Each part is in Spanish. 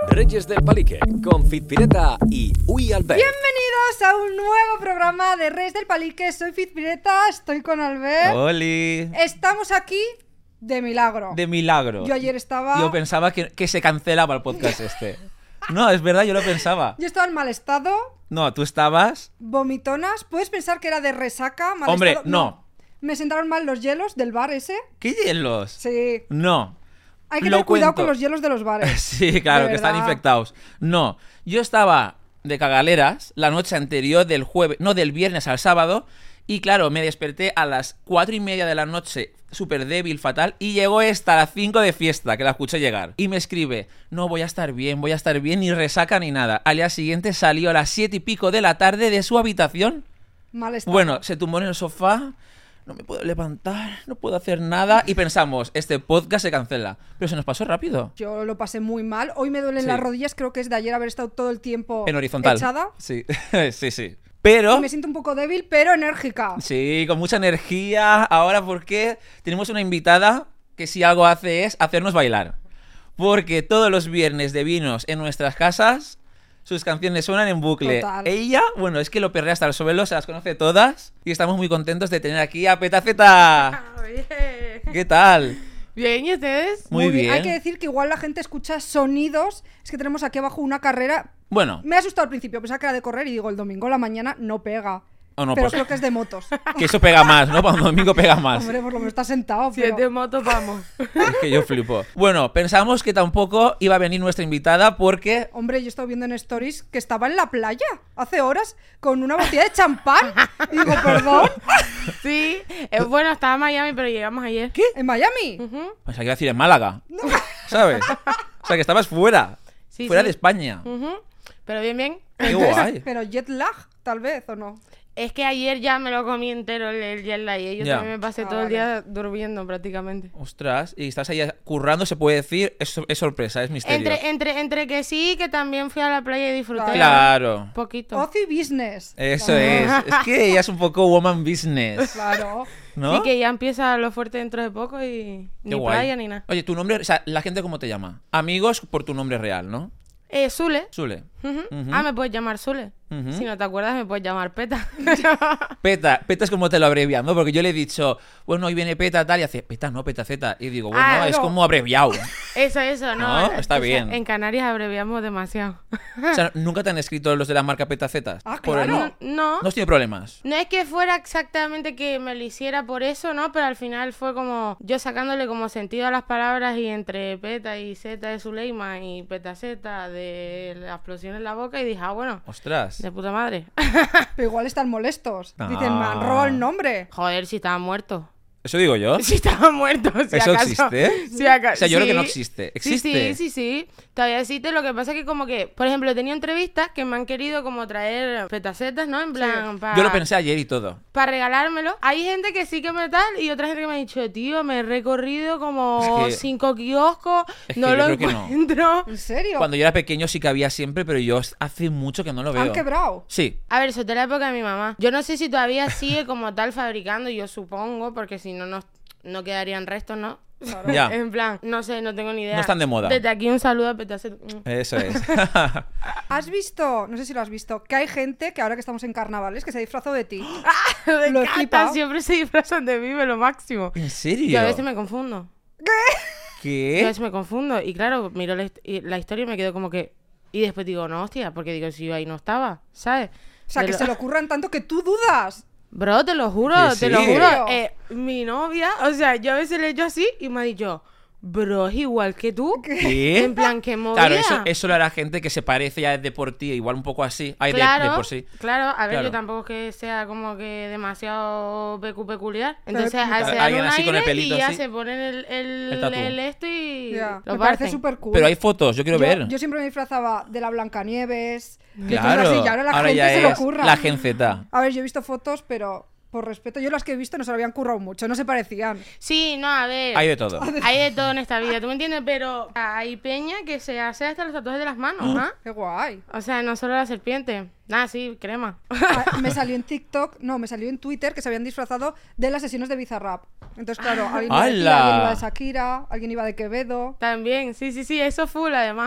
Reyes del Palique, con Fitpireta y Uy Albert. Bienvenidos a un nuevo programa de Reyes del Palique. Soy Fitpireta, estoy con Albert. ¡Oli! Estamos aquí de milagro. De milagro. Yo ayer estaba... Yo pensaba que se cancelaba el podcast este. No, es verdad, yo lo pensaba. Yo estaba en mal estado, No, tú estabas... vomitonas. ¿Puedes pensar que era de resaca? Mal Hombre, estado? no. Me sentaron mal los hielos del bar ese. ¿Qué hielos? Sí. No. Hay que Lo tener cuidado cuento. con los hielos de los bares. Sí, claro, De que están verdad. infectados. No, yo estaba de cagaleras la noche anterior del jueves, no, del viernes al sábado. Y claro, me desperté a las 4:30 de la noche, súper débil, fatal. Y llegó esta a las 5 de fiesta, que la escuché llegar. Y me escribe, no, voy a estar bien, ni resaca ni nada. Al día siguiente salió a las 7 y pico de la tarde de su habitación. Mal estado. Bueno, se tumbó en el sofá, no me puedo levantar, no puedo hacer nada. Y pensamos, este podcast se cancela. Pero se nos pasó rápido. Yo lo pasé muy mal. Hoy me duelen Sí. las rodillas. Creo que es de ayer haber estado todo el tiempo En horizontal. echada. Sí, sí. Pero... Me siento un poco débil, pero enérgica. Sí, con mucha energía. Ahora, porque tenemos una invitada que si algo hace es hacernos bailar. Porque todos los viernes de vinos en nuestras casas, sus canciones suenan en bucle. Total. Ella, bueno, es que lo perrea hasta el suelo, se las conoce todas. Y estamos muy contentos de tener aquí a Petaceta. ¿Qué tal? Bien, ¿y ustedes? Muy bien. Hay que decir que igual la gente escucha sonidos. Es que tenemos aquí abajo una carrera. Bueno, Me ha asustado al principio, pensaba que era de correr y digo, el domingo a la mañana no pega. o no, pero pues, creo que es de motos. que eso pega más, ¿no? Para un domingo pega más. Hombre, por lo menos está sentado. Si Pero... es de moto, vamos. Es que yo flipo. Bueno, pensamos que tampoco iba a venir nuestra invitada porque... Hombre, yo he estado viendo en stories que estaba en la playa hace horas con una botella de champán. Y digo, perdón, Sí, bueno, estaba en Miami, pero llegamos ayer. ¿Qué? en Miami. Pues hay que decir en Málaga, ¿sabes? O sea, que estabas fuera, Sí, fuera sí. de España. Ujú. Pero bien. Qué guay. Pero jet lag, tal vez, ¿o no? Es que ayer ya me lo comí entero el jet lag y yo Ya. también me pasé Ah, todo el vale. día durmiendo prácticamente. Ostras, y estás ahí currando, se puede decir, es sorpresa, es misterio. Entre que sí, que también fui a la playa y disfruté. Claro, Un poquito. Ocio y business. eso es. Es que ella es un poco woman business, Claro. ¿no? Sí, que ya empieza lo fuerte dentro de poco y Qué ni guay. playa ni nada. Oye, tu nombre, o sea, la gente cómo te llama. Amigos por tu nombre real, ¿no? Zule. Zule. Ujú. Ujú. Ah, me puedes llamar Zule. Ujú. Si no te acuerdas, me puedes llamar Peta. Peta es como te lo abrevian, ¿no? Porque yo le he dicho, bueno, hoy viene Peta tal, y hace, Peta no, Petaceta. Y digo, bueno, Ah, es no. como abreviado. Eso, no. No, está bien. En Canarias abreviamos demasiado. O sea, ¿nunca te han escrito los de la marca Petacetas? Ah, Por el- claro. No. ¿No has tenido problemas? No es que fuera exactamente que me lo hiciera por eso, ¿no? Pero al final fue como yo sacándole como sentido a las palabras y entre Peta y Zeta de Zuleima y Petaceta de la explosión en la boca y dije, ah, bueno, Ostras. de puta madre. Pero igual están molestos. No. Dicen, me han robado el nombre. Joder, si estaba muerto. ¿Eso digo yo? Si estaba muerto, si ¿Eso acaso. existe? Si acaso. O sea, yo creo que Sí. no existe. ¿Existe? Sí. Todavía existe. Lo que pasa es que como que, por ejemplo, he tenido entrevistas que me han querido como traer petacetas, ¿no? En plan, Yo lo pensé ayer y todo. para regalármelo. Hay gente que sí que me tal y otra gente que me ha dicho, tío, me he recorrido como Es que- 5 kioscos, Es que no yo lo creo que no. encuentro. ¿En serio? Cuando yo era pequeño sí que había siempre, pero yo hace mucho que no lo veo. ¿Han quebrado? Sí. A ver, eso es de la época de mi mamá. Yo no sé si todavía sigue como tal fabricando, yo supongo, porque si no, no quedarían restos, ¿no? Ya. En plan, no sé, no tengo ni idea. No están de moda. Desde aquí un saludo a Petaceta. Eso es. ¿Has visto, no sé si lo has visto, que hay gente que ahora que estamos en carnavales que se ha disfrazado de ti? Me Lo he encanta, flipado. siempre se disfrazan de mí, me lo máximo. ¿En serio? Yo a veces me confundo. Yo a ¿Qué? veces me confundo. Y claro, miro la historia y me quedo como que... Y después digo, no, hostia, porque digo, si yo ahí no estaba, ¿sabes? O sea, De que lo- se le ocurran tanto que tú dudas. Bro, te lo juro, Que te lo sí. juro. Mi novia, o sea, yo a veces le he hecho así y me ha dicho, bro, es igual que tú. ¿Qué? En plan, que movida. Claro, eso lo hará gente que se parece ya de por ti, igual un poco así. Ay, de por sí. Claro, a ver, Claro. yo tampoco es que sea como que demasiado peculiar. Pero- Entonces, se dan Alguien un así con el aire y pelito ya así. se ponen El tatu. el esto y Ya, lo me parece parten. súper cool. Pero hay fotos, yo quiero ver. Yo siempre me disfrazaba de la Blancanieves. de Claro. cosas así, y ahora la gente ya se lo es ocurra. la Gen Z. A ver, yo he visto fotos, pero por respeto, yo las que he visto no se lo habían currado mucho, no se parecían. Sí, no, a ver. Hay de todo. Hay de todo en esta vida, ¿tú me entiendes? Pero hay peña que se hace hasta los tatuajes de las manos, ¿ah? Qué guay. O sea, no solo la serpiente. Nada, sí, crema. Ah, me salió en TikTok, no, me salió en Twitter que se habían disfrazado de las sesiones de Bizarrap. Entonces, claro, alguien iba de ti, ¡Hala! alguien iba de Shakira, alguien iba de Quevedo. También, sí, eso full además.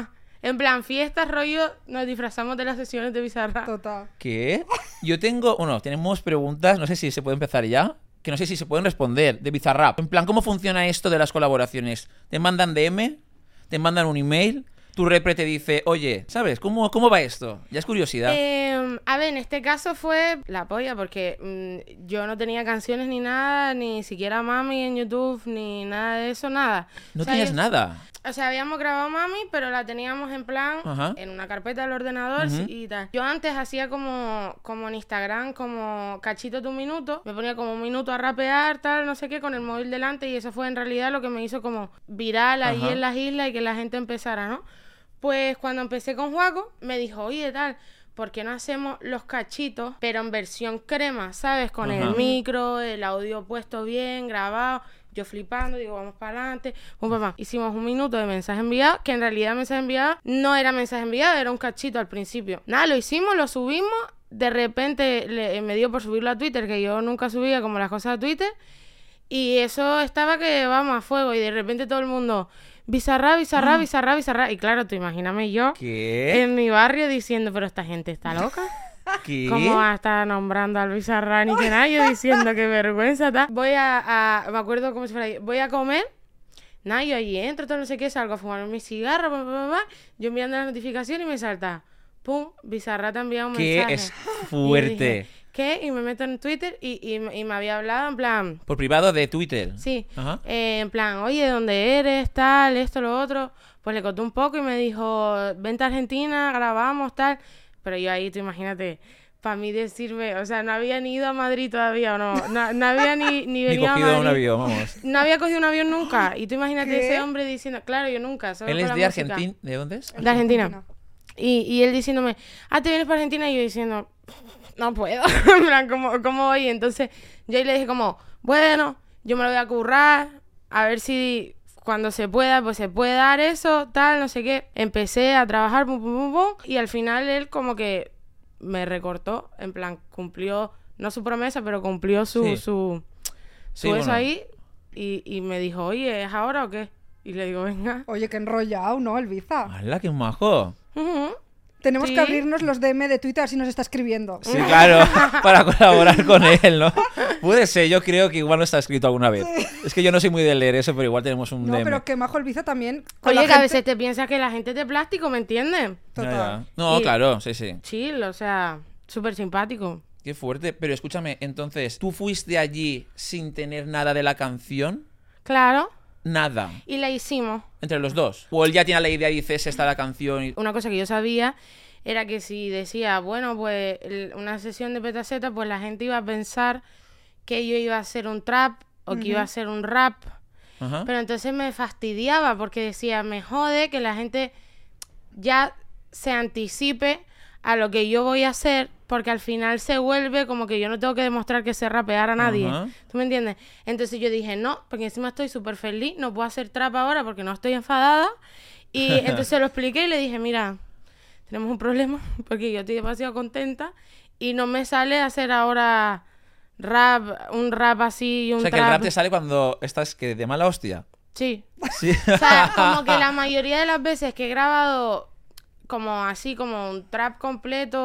En plan, fiestas, rollo, nos disfrazamos de las sesiones de Bizarrap. Total. ¿Qué? Yo tengo... Bueno, tenemos preguntas, no sé si se puede empezar ya, que no sé si se pueden responder, de Bizarrap. En plan, ¿cómo funciona esto de las colaboraciones? ¿Te mandan DM? ¿Te mandan un email? Tu repre te dice, oye, ¿sabes? ¿Cómo va esto? Ya es curiosidad. A ver, en este caso fue la polla, porque yo no tenía canciones ni nada, ni siquiera Mami en YouTube, ni nada de eso, nada. No O sea, tenías nada. O sea, habíamos grabado Mami, pero la teníamos en plan, Ajá. en una carpeta del ordenador y tal. Yo antes hacía como en Instagram, como cachito de un minuto. Me ponía como un minuto a rapear, tal, no sé qué, con el móvil delante. Y eso fue en realidad lo que me hizo como viral ahí Ajá. en las islas y que la gente empezara, ¿no? Pues cuando empecé con Juaco, me dijo, oye, tal, ¿por qué no hacemos los cachitos, pero en versión crema, ¿sabes? Con Ajá. el micro, el audio puesto bien, grabado. Yo flipando, digo, vamos para adelante. Hicimos un minuto de mensaje enviado, que en realidad mensaje enviado no era mensaje enviado, era un cachito al principio. Nada, lo hicimos, lo subimos. De repente me dio por subirlo a Twitter, que yo nunca subía como las cosas a Twitter. Y eso estaba que vamos a fuego. Y de repente todo el mundo, Bizarrap, Bizarrap, Bizarrap, Bizarrap. Y claro, tú imagíname yo ¿Qué? en mi barrio diciendo, pero esta gente está loca. ¿Qué? ¿Cómo va a estar nombrando al Bizarrap ni que nada? Yo diciendo qué vergüenza, tal. Voy me acuerdo como si fuera ahí, voy a comer. Nada, yo ahí entro, todo no sé qué, salgo a fumar mi cigarro, yo mirando las notificaciones y me salta, pum, Bizarrap te ha enviado un ¿Qué? mensaje. Es Y fuerte. dije, ¿qué? Y me meto en Twitter y me había hablado en plan, Por privado de Twitter. sí, Ajá. en plan, oye, ¿dónde eres? Tal, esto, lo otro. Pues le conté un poco y me dijo, vente a Argentina, grabamos, tal. Pero yo ahí, tú imagínate, para mí decirme, o sea, no había ni ido a Madrid todavía, o no había ni Ni venido a cogido un Madrid. avión, vamos. No había cogido un avión nunca. Y tú imagínate ¿Qué? ese hombre diciendo, claro, yo nunca. Solo Él con es la de música. Argentina. ¿De dónde es? De Argentina. Y él diciéndome, ¿te vienes para Argentina? Y yo diciendo, no puedo. En plan, ¿cómo voy? Entonces yo ahí le dije como, bueno, yo me lo voy a currar, a ver si cuando se pueda, pues se puede dar eso, tal, no sé qué. Empecé a trabajar, pum, pum, pum, pum, y al final él como que me recortó, en plan, cumplió, no su promesa, pero cumplió Sí. su Sí, eso bueno. ahí, y me dijo, oye, ¿es ahora o qué? Y le digo, venga. Oye, qué enrollado, ¿no? El Biza. ¡Hala, qué majo! Ujú. Tenemos Sí. que abrirnos los DM de Twitter así nos está escribiendo. Sí, claro, para colaborar con él, ¿no? Puede ser, yo creo que igual no está escrito alguna vez. Es que yo no soy muy de leer eso, pero igual tenemos un No, DM. pero qué majo el Biza también. con Oye, la que a gente- veces te piensas que la gente es de plástico, ¿me entiendes? Ya, Total. ya. No, Y- claro, sí, sí. Chill, o sea, súper simpático. Qué fuerte. Pero escúchame, entonces, ¿tú fuiste allí sin tener nada de la canción? Claro, Nada. y la hicimos. Entre los dos. O él ya tiene la idea y dice, "Es esta la canción". Y... Una cosa que yo sabía era que si decía, bueno, pues una sesión de Petaceta, pues la gente iba a pensar que yo iba a hacer un trap o que iba a hacer un rap. Ajá. Pero entonces me fastidiaba porque decía, me jode que la gente ya se anticipe a lo que yo voy a hacer, porque al final se vuelve como que yo no tengo que demostrar que sé rapear a nadie. Ajá. ¿Tú me entiendes? Entonces yo dije, no, porque encima estoy súper feliz, no puedo hacer trap ahora porque no estoy enfadada. Y entonces lo expliqué y le dije, mira, tenemos un problema porque yo estoy demasiado contenta y no me sale hacer ahora rap, un rap así y un O sea, que trap. el rap te sale cuando estás que de mala hostia. Sí. Sí. O sea, como que la mayoría de las veces que he grabado como así, como un trap completo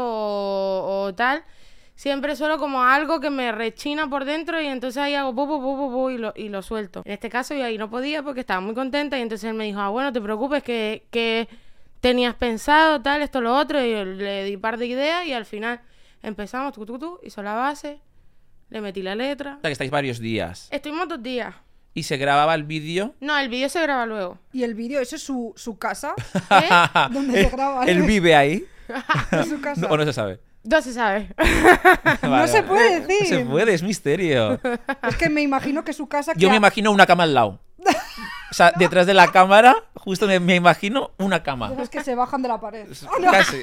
o tal, siempre suelo como algo que me rechina por dentro y entonces ahí hago pu, pu, pu, pu, pu, y lo suelto. En este caso yo ahí no podía porque estaba muy contenta y entonces él me dijo, bueno, no te preocupes que tenías pensado, tal, esto, lo otro, y yo le di un par de ideas y al final empezamos, hizo la base, le metí la letra. O sea, que estáis varios días. Estuvimos 2 días. Y se grababa el vídeo. No, el vídeo se graba luego. Y el vídeo, ¿eso es su casa? ¿Eh? ¿Dónde se graba? Él vive ahí. ¿En su casa? O no se sabe. No se sabe. Vale, se vale. puede No decir. se puede, es misterio. Es que me imagino que su casa... Yo me imagino una cama al lado. O sea, detrás de la cámara, justo me imagino una cama. Esas que se bajan de la pared. Casi.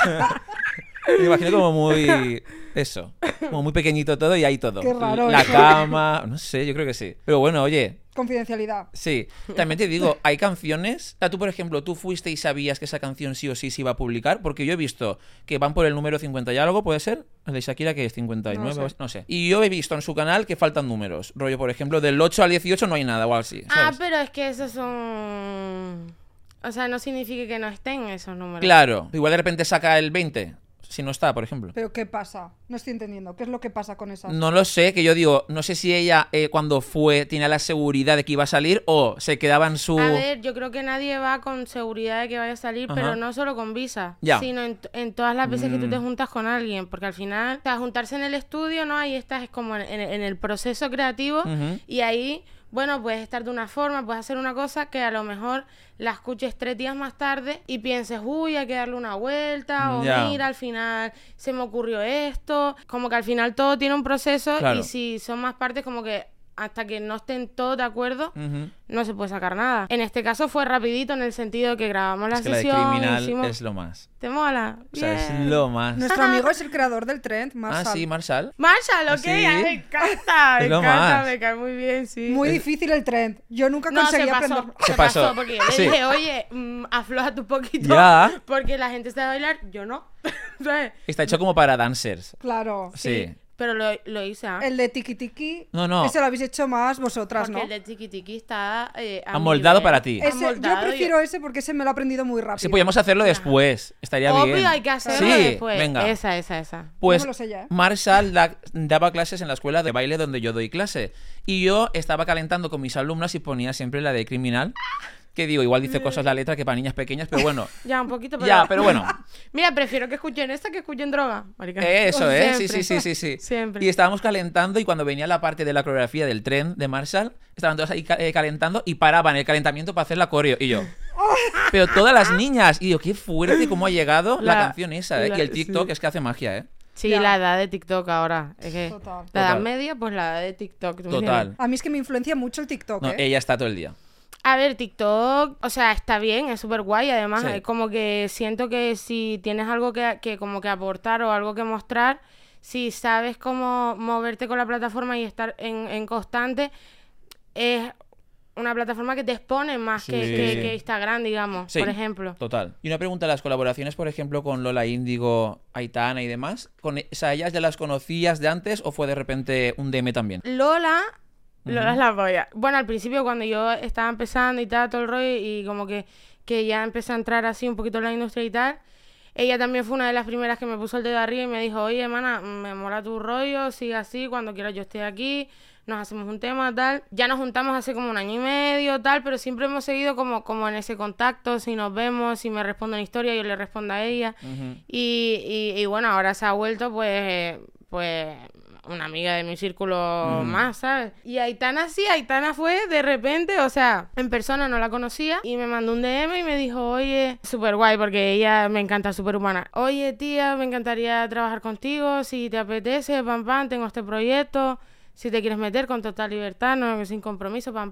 Me imagino como muy... Eso. Como muy pequeñito todo y ahí todo. Qué raro La eso. cama... No sé, yo creo que sí. Pero bueno, oye... Confidencialidad. Sí. También te digo, hay canciones... O sea, tú, por ejemplo, tú fuiste y sabías que esa canción sí o sí se iba a publicar. Porque yo he visto que van por el número 50 y algo, ¿puede ser? El de Shakira, que es 59, No sé. no sé. Y yo he visto en su canal que faltan números. Rollo, por ejemplo, del 8 al 18 no hay nada o algo así. Ah, ¿sabes? pero es que esos son... O sea, no significa que no estén esos números. Claro, igual de repente saca el 20, si no está, por ejemplo. ¿Pero qué pasa? No estoy entendiendo. ¿Qué es lo que pasa con esas? No lo sé, que yo digo, no sé si ella cuando fue tenía la seguridad de que iba a salir o se quedaba en su... A ver, yo creo que nadie va con seguridad de que vaya a salir, Ajá. pero no solo con visa, Ya. sino en todas las veces que tú te juntas con alguien, porque al final, o sea, juntarse en el estudio, ¿no? Ahí estás como en el proceso creativo Ujú. y ahí, bueno, puedes estar de una forma, puedes hacer una cosa que a lo mejor la escuches 3 días más tarde y pienses, uy, hay que darle una vuelta, o Ya. mira, al final se me ocurrió esto, como que al final todo tiene un proceso Claro. y si son más partes como que hasta que no estén todos de acuerdo, Ujú. no se puede sacar nada. En este caso fue rapidito en el sentido de que grabamos la Es que la de sesión, criminal hicimos... es lo más. ¿Te mola? O sea, es Bien. lo más. Nuestro amigo es el creador del trend, Marshall. Ah, sí, Marshall. Marshall, ok, Sí. ay, me encanta, me Es lo encanta, más. me cae muy bien, sí. Muy difícil el trend. Yo nunca No, se conseguí pasó, aprender. Se pasó. porque yo le Sí. dije, oye, afloja tu poquito, Ya. porque la gente sabe bailar, yo no, ¿sabes? Está hecho como para dancers. Claro. Sí. Pero lo hice, ¿ah? El de Tiki Tiki. No. Ese lo habéis hecho más vosotras, Porque ¿no? el de Tiki Tiki está a Amoldado nivel. para ti. Ese, yo Amoldado y- prefiero ese porque ese me lo he aprendido muy rápido. Sí, podríamos hacerlo después. Estaría Obvio, bien. hay que hacerlo Sí, después. venga. Esa. Pues No me lo sé ya, ¿eh? Marshall daba clases en la escuela de baile donde yo doy clase. Y yo estaba calentando con mis alumnas y ponía siempre la de criminal. Que digo, igual dice cosas la letra que para niñas pequeñas, pero bueno. Ya, un poquito, pero... Ya, pero bueno. Mira, prefiero que escuchen esta que escuchen droga, marica. Eso, ¿eh? Siempre. Sí. Siempre. Y estábamos calentando y cuando venía la parte de la coreografía del tren de Marshall, estaban todas ahí calentando y paraban el calentamiento para hacer la coreo. Y yo... Pero todas las niñas. Y digo, qué fuerte cómo ha llegado la canción esa, ¿eh? Y el TikTok sí. es que hace magia, ¿eh? Sí, Ya. la edad de TikTok ahora. Es que Total. la edad Total. media, pues la edad de TikTok. ¿tú me Total. entiendes? A mí es que me influencia mucho el TikTok, No, ¿eh? ella está todo el día. A ver, TikTok, o sea, está bien, es súper guay. Además, Sí. es como que siento que si tienes algo que como que aportar o algo que mostrar, si sabes cómo moverte con la plataforma y estar en constante, es una plataforma que te expone más Sí. que Instagram, digamos, Sí. por ejemplo. Total. Y una pregunta, las colaboraciones, por ejemplo, con Lola Índigo, Aitana y demás, o sea, ¿ellas ya las conocías de antes o fue de repente un DM también? Lola es la polla. Bueno, al principio cuando yo estaba empezando y tal, todo el rollo, y como que ya empecé a entrar así un poquito en la industria y tal, ella también fue una de las primeras que me puso el dedo arriba y me dijo, oye, hermana, me mola tu rollo, sigue así, cuando quieras yo estoy aquí, nos hacemos un tema, tal. Ya nos juntamos hace como 1 año y medio, tal, pero siempre hemos seguido como en ese contacto, si nos vemos, si me responde una historia, yo le respondo a ella. Y bueno, ahora se ha vuelto pues una amiga de mi círculo más, ¿sabes? Y Aitana sí, Aitana fue de repente, o sea, en persona no la conocía y me mandó un DM y me dijo, oye, súper guay porque ella me encanta, súper humana. Oye, tía, me encantaría trabajar contigo, si te apetece, pam, tengo este proyecto, si te quieres meter con total libertad, no, sin compromiso, pam.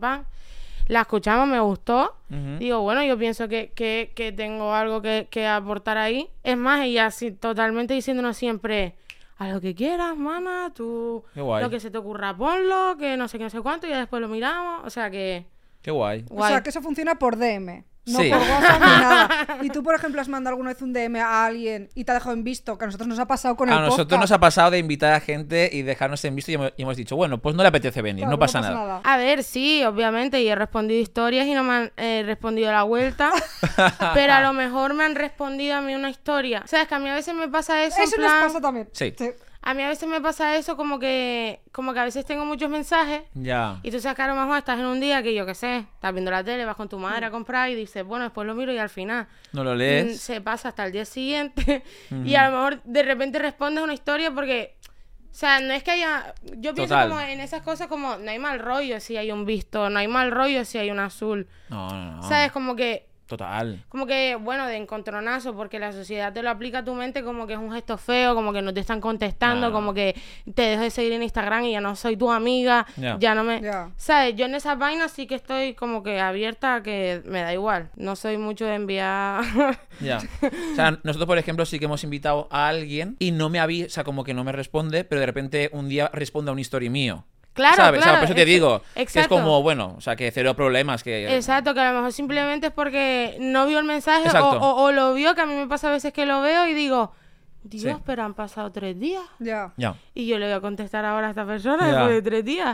La escuchamos, me gustó. Digo, bueno, yo pienso que tengo algo que aportar ahí. Es más, ella sí, totalmente diciéndonos siempre, a lo que quieras, mana, tú Qué guay. lo que se te ocurra ponlo, que no sé qué, no sé cuánto, y ya después lo miramos. O sea que... Qué guay. O guay. sea, que eso funciona por DM. No Sí. por WhatsApp ni nada. Y tú, por ejemplo, has mandado alguna vez un DM a alguien y te ha dejado en visto, que a nosotros nos ha pasado con el A nosotros podcast. nos ha pasado de invitar a gente y dejarnos en visto y hemos dicho, bueno, pues no le apetece venir, Claro, no pasa nada. A ver, sí, obviamente, y he respondido historias y no me han respondido a la vuelta, pero a lo mejor me han respondido a mí una historia. ¿Sabes? Que a mí a veces me pasa eso, Eso en nos plan... pasa también. Sí. A mí a veces me pasa eso como que a veces tengo muchos mensajes Ya. y tú sabes que a lo mejor estás en un día que yo qué sé, estás viendo la tele, vas con tu madre a comprar y dices, bueno, después lo miro y al final ¿No lo lees? se pasa hasta el día siguiente y a lo mejor de repente respondes una historia porque... O sea, no es que haya... Yo pienso Total. como en esas cosas como no hay mal rollo si hay un visto, no hay mal rollo si hay un azul. No. ¿Sabes? Como que, Total. bueno, de encontronazo, porque la sociedad te lo aplica a tu mente como que es un gesto feo, como que no te están contestando, No. como que te dejo de seguir en Instagram y ya no soy tu amiga, Ya. ya no me... Ya. ¿Sabes? Yo en esas vainas sí que estoy como que abierta a que me da igual. No soy mucho de enviar... Ya. O sea, nosotros, por ejemplo, sí que hemos invitado a alguien y no me avisa, o sea, como que no me responde, pero de repente un día responde a un story mío. Claro, ¿Sabes? O sea, claro, por eso te digo, que es exacto. como, bueno, o sea, que cero problemas, que... Exacto, que a lo mejor simplemente es porque no vio el mensaje Exacto. o lo vio, que a mí me pasa a veces que lo veo y digo, Dios, Sí. pero han pasado 3 días. Ya. Ya. Y yo le voy a contestar ahora a esta persona Ya. después de 3 días.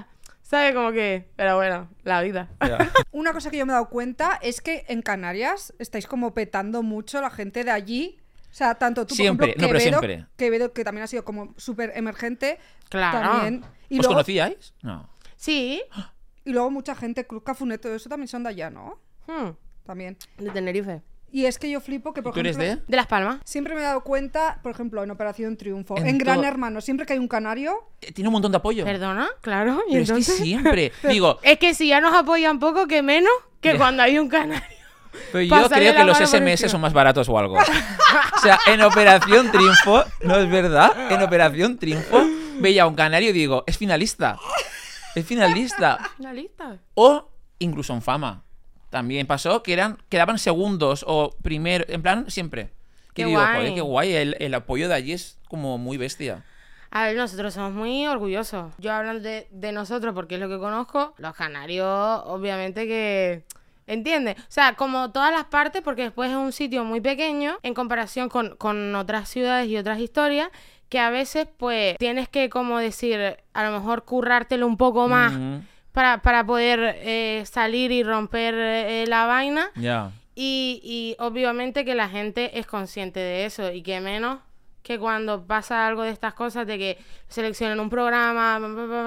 ¿Sabes? Como que... Pero bueno, la vida. Ya. Una cosa que yo me he dado cuenta es que en Canarias estáis como petando mucho la gente de allí. O sea, tanto tú, Siempre, por no, pero ejemplo, siempre. Quevedo, que también ha sido como súper emergente. Claro. También. Y ¿Os luego, conocíais? No. Sí. y luego mucha gente, Cruz Cafunet, todo eso también son de allá, ¿no? También. De Tenerife. Y es que yo flipo que, por ¿Tú eres ejemplo, de? De Las Palmas. siempre me he dado cuenta, por ejemplo, en Operación Triunfo, En en Gran to- Hermano, siempre que hay un canario, Tiene un montón de apoyo. ¿Perdona? Claro. ¿Y Pero es que entonces? siempre. Digo, Es que si ya nos apoyan poco, que menos que Ya. cuando hay un canario. pero yo Pasarle creo la que los mano por SMS encima. son más baratos o algo. O sea, en Operación Triunfo, no es verdad, en Operación Triunfo veía a un canario y digo, es finalista. Es finalista. Finalista. O incluso en Fama. También pasó que quedaban segundos o primero, en plan, siempre. Qué Y digo, guay. joder, qué guay, el apoyo de allí es como muy bestia. A ver, nosotros somos muy orgullosos. Yo hablando de nosotros, porque es lo que conozco, los canarios, obviamente que... ¿Entiendes? O sea, como todas las partes, porque después es un sitio muy pequeño en comparación con otras ciudades y otras historias, que a veces, pues, tienes que, como decir, a lo mejor currártelo un poco más Ujú. para poder salir y romper la vaina. Ya. Y obviamente que la gente es consciente de eso y que menos que cuando pasa algo de estas cosas de que seleccionan un programa,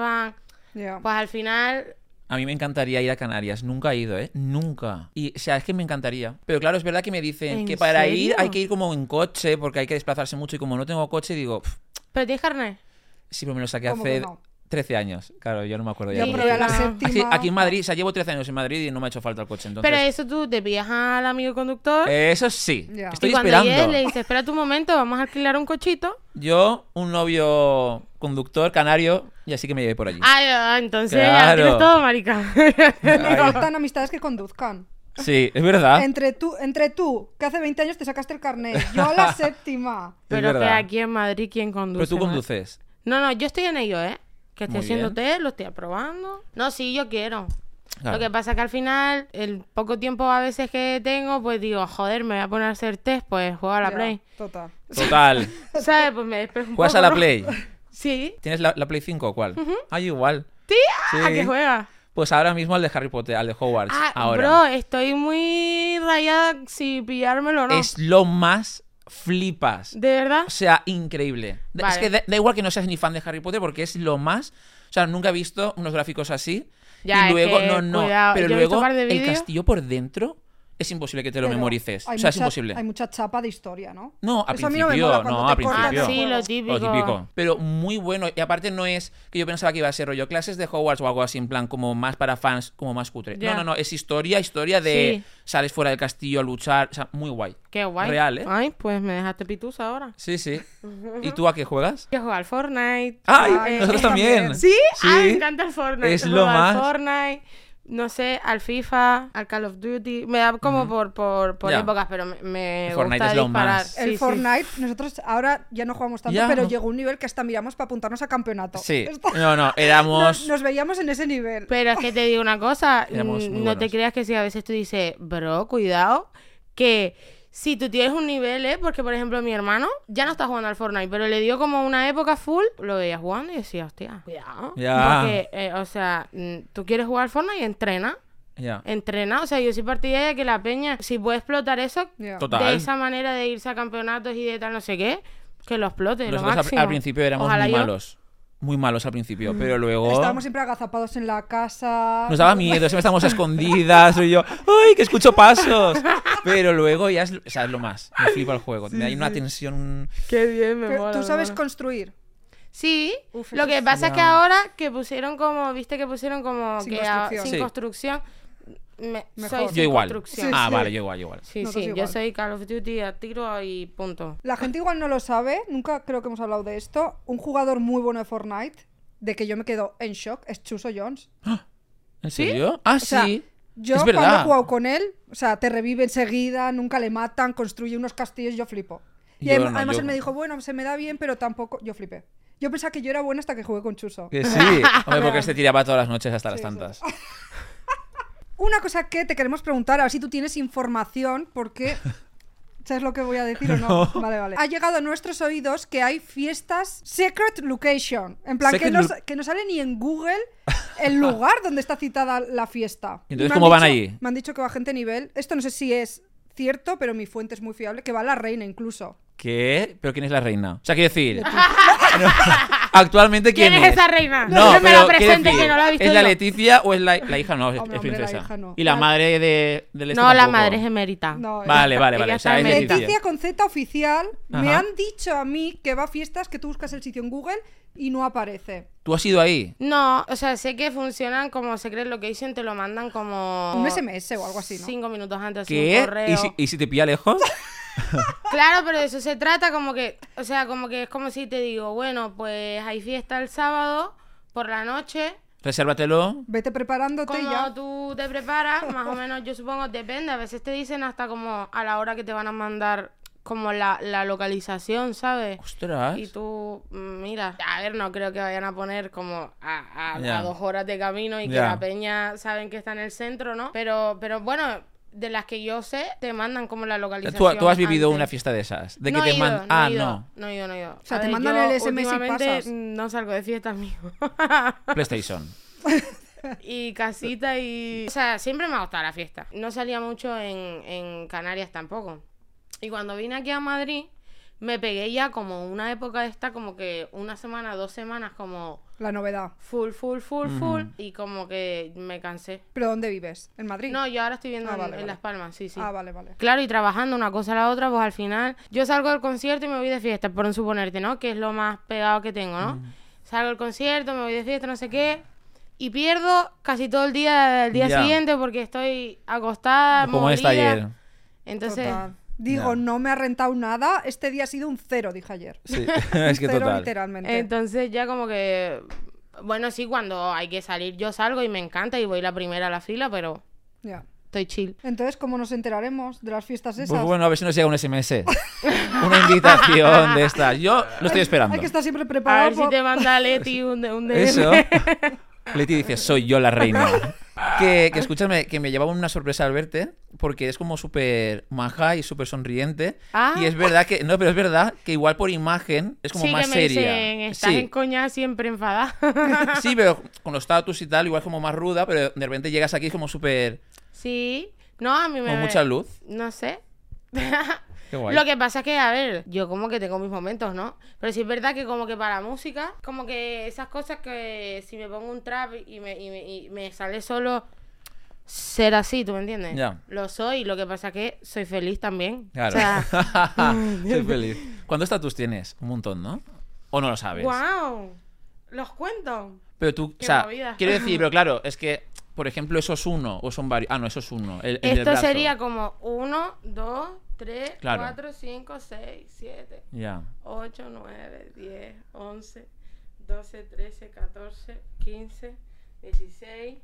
ya. pues al final... A mí me encantaría ir a Canarias. Nunca he ido, ¿eh? Nunca. Y, o sea, es que me encantaría. Pero claro, es verdad que me dicen ¿En que para ir serio? hay que ir como en coche, porque hay que desplazarse mucho. Y como no tengo coche, digo, "Pff, ¿Pero tienes carnet? sí, pero me lo saqué ¿Cómo hace que no? 13 años. Claro, yo no me acuerdo ya. Yo cómo probé a la era. no. séptima. Aquí en Madrid, o sea, llevo 13 años en Madrid y no me ha hecho falta el coche. Entonces, Pero eso tú te pillas al amigo conductor eso sí. Ya. Estoy y cuando esperando. llegues le dices, espera un momento, vamos a alquilar un cochito. Yo, un novio conductor canario, y así que me llevé por allí. Entonces ya Claro. tienes todo, marica. Me faltan amistades que conduzcan. Sí, es verdad. Entre tú, que hace 20 años te sacaste el carnet, yo a la séptima. Es Pero que verdad. aquí en Madrid, ¿quién conduce? Pero tú más? conduces. No, yo estoy en ello, ¿eh? Que estoy Muy haciendo bien. test, lo estoy aprobando. No, sí, yo quiero. Claro. Lo que pasa es que al final, el poco tiempo a veces que tengo, pues digo, joder, me voy a poner a hacer test, pues juego a la Ya, Play. Total. Total. ¿Sabes? Pues me despejo un ¿Juegas poco, a la ¿no? Play? Sí. ¿Tienes la Play 5 o cuál? Ah, yo igual. ¿A qué juegas? Pues ahora mismo al de Harry Potter, al de Hogwarts. Ah, ahora. bro, estoy muy rayada si pillármelo o no. Es lo más flipas. ¿De verdad? O sea, increíble. Vale. Es que da igual que no seas ni fan de Harry Potter porque es lo más... O sea, nunca he visto unos gráficos así. Ya, y luego, es que, no. cuidado, Pero yo he visto luego un par de el vídeos. castillo por dentro es imposible que te lo Pero memorices. hay O sea, es mucha- imposible. Hay mucha chapa de historia, ¿no? No, al Eso a mí no me principio, mola cuando no, te al cortan principio. el Sí, juego. lo típico. Lo típico. Pero muy bueno. Y aparte no es que yo pensaba que iba a ser rollo clases de Hogwarts o algo así, en plan como más para fans, como más cutre. Ya. No. Es historia de Sí. sales fuera del castillo a luchar. O sea, muy guay. Qué guay. Real, ¿eh? Ay, pues me dejaste pitusa ahora. Sí, sí. ¿Y tú a qué juegas? Quiero jugar al Fortnite. ¡Ay! Nosotros también. ¿Sí? Sí. Ah, me encanta el Fortnite. Es Juego lo al más. Fortnite, no sé, al FIFA, al Call of Duty. Me da como por Ya. épocas, pero me El Fortnite gusta es lo disparar. más. El Sí, sí. Fortnite, nosotros ahora ya no jugamos tanto, Ya, pero no. llegó un nivel que hasta miramos para apuntarnos a campeonato. Sí. Esto- No, éramos... Nos veíamos en ese nivel. Pero es que te digo una cosa, Éramos muy no te buenos. creas que si a veces tú dices, bro, cuidado, que si tú tienes un nivel, porque por ejemplo mi hermano ya no está jugando al Fortnite, pero le dio como una época full, lo veía jugando y decía, hostia, cuidado. Ya. Porque, o sea, tú quieres jugar al Fortnite y entrena, Ya. o sea, yo soy partidaria de que la peña, si puede explotar eso, Ya. Total. de esa manera de irse a campeonatos y de tal no sé qué, que lo explote, lo Nosotros máximo. al principio éramos Ojalá muy yo. malos. Muy malos al principio, pero luego... Estábamos siempre agazapados en la casa. Nos daba miedo, siempre estábamos escondidas. Y yo, ¡ay, que escucho pasos! Pero luego ya es, o sea, es lo más. Me flipa el juego. Me hay una tensión. Qué bien, me Pero mola, tú me sabes mola. construir. Sí, Uf, lo eso que es- pasa es que Ya. ahora que pusieron como, viste que pusieron como Sin que construcción. sin Sí. construcción, Mejor. soy Yo sin igual. construcción. Sí, Ah, sí. vale, yo igual. Sí, Nosotros sí, yo igual. soy Call of Duty a tiro y punto. La gente igual no lo sabe, nunca creo que hemos hablado de esto. Un jugador muy bueno de Fortnite, de que yo me quedo en shock, es Chuso Jones. ¿En serio? Ah, O sea, sí. yo es cuando he verdad. jugado con él, o sea, te revive enseguida, nunca le matan, construye unos castillos, yo flipo. Y Yo no, además yo- él me dijo, bueno, se me da bien, pero tampoco, yo flipé. Yo pensaba que yo era buena hasta que jugué con Chuso. Que sí. Hombre, porque se tiraba todas las noches hasta las Sí, tantas. Una cosa que te queremos preguntar, a ver si tú tienes información, porque ¿Sabes lo que voy a decir o no? Vale, vale. Ha llegado a nuestros oídos que hay fiestas secret location. En plan, que no sale ni en Google el lugar donde está citada la fiesta. Entonces, ¿cómo van allí? Me han dicho que va gente nivel. Esto no sé si es cierto, pero mi fuente es muy fiable, que va la reina incluso. ¿Qué? ¿Pero quién es la reina? O sea, quiero decir... Actualmente, ¿quién es esa reina? No, me la presente, que no la he visto. ¿Es la yo. Leticia o es la hija? No, Hombre, es princesa. la hija no. Y la madre de este No, la tampoco. madre es emérita. No, Vale. Ella O sea, es está Leticia con Z oficial. Me Ajá. han dicho a mí que va a fiestas que tú buscas el sitio en Google y no aparece. ¿Tú has ido ahí? No, o sea, sé que funcionan como Secret Location, te lo mandan como... Un SMS o algo así, ¿no? 5 minutos antes, así, ¿Qué? un correo. ¿Y si te pilla lejos? Claro, pero de eso se trata, como que, o sea, como que es como si te digo, bueno, pues hay fiesta el sábado por la noche. Resérvatelo. Vete preparándote y Como ya. tú te preparas, más o menos, yo supongo, depende. A veces te dicen hasta como a la hora que te van a mandar como la localización, ¿sabes? Ostras. Y tú, mira, a ver, no creo que vayan a poner como a Ya. 2 horas de camino y que Ya. la peña saben que está en el centro, ¿no? Pero bueno, de las que yo sé, te mandan como la localización. ¿Tú has vivido antes. una fiesta de esas? De No que he te ido, mandan. no he ido, No. no he ido. O sea, A te ver, mandan yo el SMS y últimamente pasas. no salgo de fiesta, amigo. PlayStation. Y casita y... O sea, siempre me ha gustado la fiesta. No salía mucho en Canarias tampoco. Y cuando vine aquí a Madrid, me pegué ya como una época esta, como que una semana, 2 semanas, como La novedad. full. Y como que me cansé. ¿Pero dónde vives? ¿En Madrid? No, yo ahora estoy viviendo Ah, en, vale, en vale. Las Palmas, sí. Ah, vale, vale. Claro, y trabajando una cosa a la otra, pues al final yo salgo del concierto y me voy de fiesta, por no suponerte, ¿no? Que es lo más pegado que tengo, ¿no? Salgo del concierto, me voy de fiesta, no sé qué, y pierdo casi todo el día del día Ya. siguiente porque estoy acostada, Como esta movida. ayer. Entonces, Total. Digo, Ya. no me ha rentado nada. Este día ha sido un 0, dije ayer. Sí, es que Un 0 total. literalmente. entonces ya como que... Bueno, sí, cuando hay que salir yo salgo y me encanta y voy la primera a la fila, pero Ya. estoy chill. Entonces, ¿cómo nos enteraremos de las fiestas esas? Pues bueno, a ver si nos llega un SMS. Una invitación de estas. Yo lo estoy esperando. Hay que estar siempre A preparado. ver si te manda Leti un DM. Eso. Leti dice, soy yo la reina. Que escúchame, que me llevaba una sorpresa al verte, porque es como súper maja y súper sonriente. Ah. Y es verdad que, no, pero es verdad que igual por imagen es como Sí, más que me seria. dicen, estás Sí. en coña siempre enfadada. Sí, pero con los status y tal, igual es como más ruda, pero de repente llegas aquí es como súper... Sí. No, a mí me... Con mucha luz. No sé. Qué guay. Lo que pasa es que, a ver, yo como que tengo mis momentos, ¿no? Pero sí es verdad que como que para música, como que esas cosas que si me pongo un trap y me sale solo ser así, ¿tú me entiendes? Ya. Lo soy, lo que pasa es que soy feliz también. Claro. O sea, Soy feliz. ¿Cuántos estatus tienes? Un montón, ¿no? ¿O no lo sabes? ¡Wow! ¿Los cuento? Pero tú, Qué o sea, movida. quiero decir, pero claro, es que, por ejemplo, eso es uno o son varios. Ah, no, eso es uno. El del Esto brazo. sería como 1, 2, 3, Claro. 4, 5, 6, 7, Ya. 8, 9, 10, 11, 12, 13, 14, 15, 16,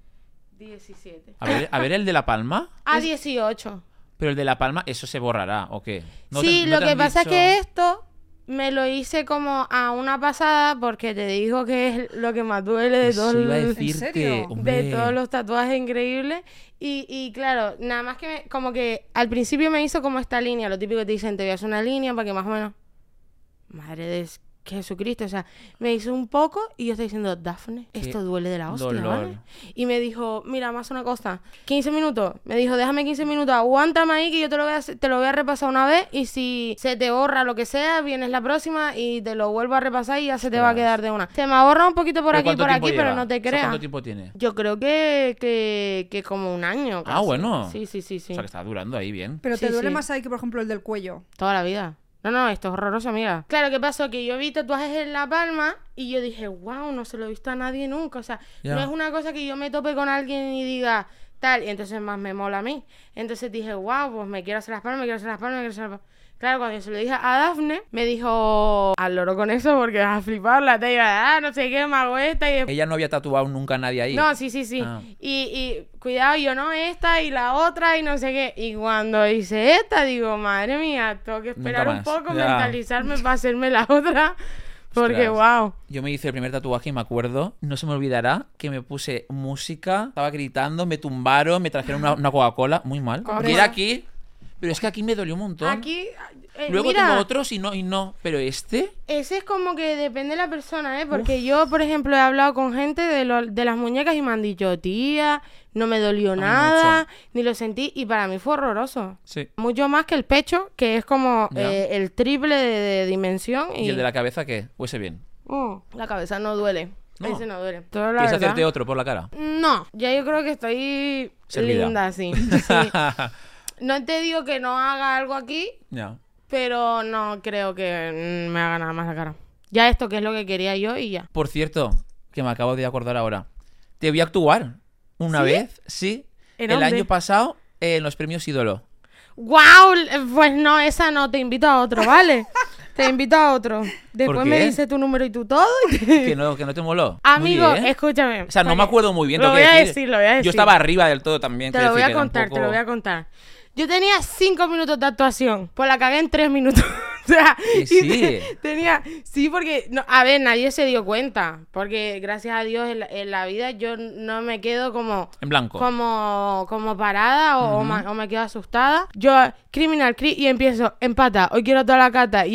17. A ver el de La Palma. A 18. Pero el de La Palma, eso se borrará, ¿o qué? ¿No Sí, te- no lo te que han pasa dicho? es que esto me lo hice como a una pasada porque te digo que es lo que más duele de todo Eso iba a el- decirte, serio? hombre. de todos los tatuajes increíbles. Y claro, nada más que como que al principio me hizo como esta línea, lo típico que te dicen, te voy a hacer una línea para que más o menos... Madre de Jesucristo, o sea, me hizo un poco y yo estoy diciendo, Dafne, esto duele de la hostia, dolor. ¿vale? Y me dijo, mira, más una cosa, 15 minutos. Me dijo, déjame 15 minutos, aguántame ahí que yo te lo voy a repasar una vez y si se te borra lo que sea, vienes la próxima y te lo vuelvo a repasar y ya se te va a Ostras. quedar de una. Se me ha borrado un poquito por ¿Pero aquí, cuánto por tiempo aquí, pero lleva? no te O sea, creas. ¿cuánto tiempo tiene? Yo creo que como un año. Ah, casi. bueno. Sí. O sea, que está durando ahí bien. Pero te Sí, duele sí. más ahí que, por ejemplo, el del cuello. Toda la vida. No, esto es horroroso, amiga. Claro, ¿qué pasó? Que yo vi tatuajes en la palma y yo dije, wow, no se lo he visto a nadie nunca. O sea, Ya. no es una cosa que yo me tope con alguien y diga tal, y entonces más me mola a mí. Entonces dije, wow, pues me quiero hacer las palmas, me quiero hacer las palmas, me quiero hacer las palmas. Claro, cuando yo se lo dije a Dafne, me dijo, al loro con eso porque vas a flipar, la te iba, no sé qué, me hago esta y después... Ella no había tatuado nunca a nadie ahí. No, sí. Ah. Y cuidado, yo no esta y la otra y no sé qué. Y cuando hice esta, digo, madre mía, tengo que esperar un más. poco, Ya. mentalizarme para hacerme la otra. Porque, Ostras. wow. Yo me hice el primer tatuaje y me acuerdo, no se me olvidará, que me puse música, estaba gritando, me tumbaron, me trajeron una Coca-Cola, muy mal. Coca-Cola. Y era aquí, Pero es que aquí me dolió un montón. Aquí, Luego mira, tengo otros y no. Pero este... ese es como que depende de la persona, ¿eh? Porque yo, por ejemplo, he hablado con gente de las muñecas y me han dicho, tía, no me dolió nada, ni lo sentí, y para mí fue horroroso. Sí. Mucho más que el pecho, que es como Ya. el triple de dimensión. ¿Y el de la cabeza qué? Fuese bien. La cabeza no duele. No. Ese no duele. Todo la ¿Quieres verdad, hacerte otro por la cara? no, ya yo creo que estoy Servida. linda, sí. Sí. No te digo que no haga algo aquí, Ya. pero no creo que me haga nada más la cara. Ya esto que es lo que quería yo y ya. Por cierto, que me acabo de acordar ahora. Te vi actuar una ¿Sí? vez, sí, ¿En el dónde? año pasado en los premios Ídolo. ¡Guau! Pues no, esa no, te invito a otro, ¿vale? Te invito a otro. Después qué? me dices tu número y tu todo. Que no te moló. Muy Amigo, bien. escúchame. O sea, no me acuerdo muy bien. Lo tengo voy que a decir. decir, lo voy a decir. Yo estaba arriba del todo también. Te quiero lo voy decir a que contar, tampoco- te lo voy a contar. Yo tenía 5 minutos de actuación, pues la cagué en 3 minutos. O sea, Que y sí. sí, porque, no, a ver, nadie se dio cuenta, porque gracias a Dios en la vida yo no me quedo como En blanco. como parada o me quedo asustada. Yo, Criminal Cri, y empiezo, empata, hoy quiero toda la cata.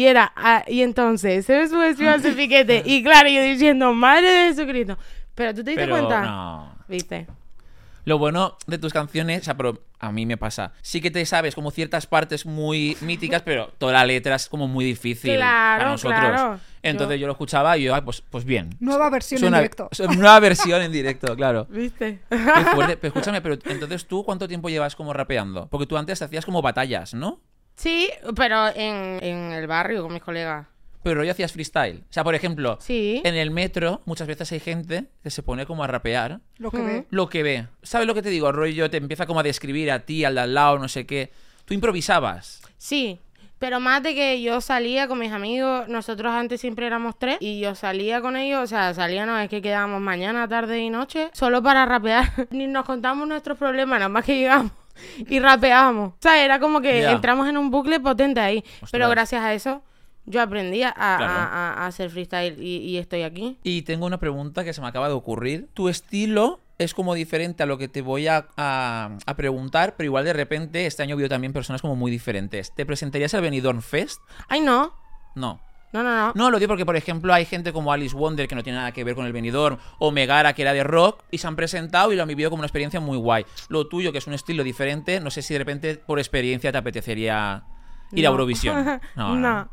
Y entonces, se me sube ese piquete. Y claro, yo diciendo, madre de Jesucristo. Pero tú te diste Pero cuenta. no. ¿Viste? Lo bueno de tus canciones, o sea, pero a mí me pasa. Sí que te sabes como ciertas partes muy míticas, pero toda la letra es como muy difícil Claro, para nosotros. claro. Entonces yo lo escuchaba y yo, pues bien. Nueva versión Suena- en directo. Nueva versión en directo, claro. ¿Viste? Qué fuerte. Pero escúchame, pero entonces tú, ¿cuánto tiempo llevas como rapeando? Porque tú antes hacías como batallas, ¿no? Sí, pero en el barrio con mis colegas. Pero yo hacías freestyle. O sea, por ejemplo, Sí. en el metro muchas veces hay gente que se pone como a rapear Lo que ve. lo que ve. ¿Sabes lo que te digo? Rollo te empieza como a describir a ti, al de al lado, no sé qué. Tú improvisabas. Sí, pero más de que yo salía con mis amigos, nosotros antes siempre éramos 3 y yo salía con ellos, o sea, salíamos, es que quedábamos mañana, tarde y noche, solo para rapear. Ni nos contamos nuestros problemas, nada más que llegamos y rapeábamos. O sea, era como que Ya. entramos en un bucle potente ahí. Ostras. Pero gracias a eso yo aprendí a Claro. hacer freestyle y estoy aquí. Y tengo una pregunta que se me acaba de ocurrir. Tu estilo es como diferente a lo que te voy a preguntar, pero igual de repente este año veo también personas como muy diferentes. ¿Te presentarías al Benidorm Fest? Ay, no. No. No. No, lo digo porque, por ejemplo, hay gente como Alice Wonder que no tiene nada que ver con el Benidorm, o Megara, que era de rock, y se han presentado y lo han vivido como una experiencia muy guay. Lo tuyo, que es un estilo diferente, no sé si de repente por experiencia te apetecería ir a No. Eurovisión. No.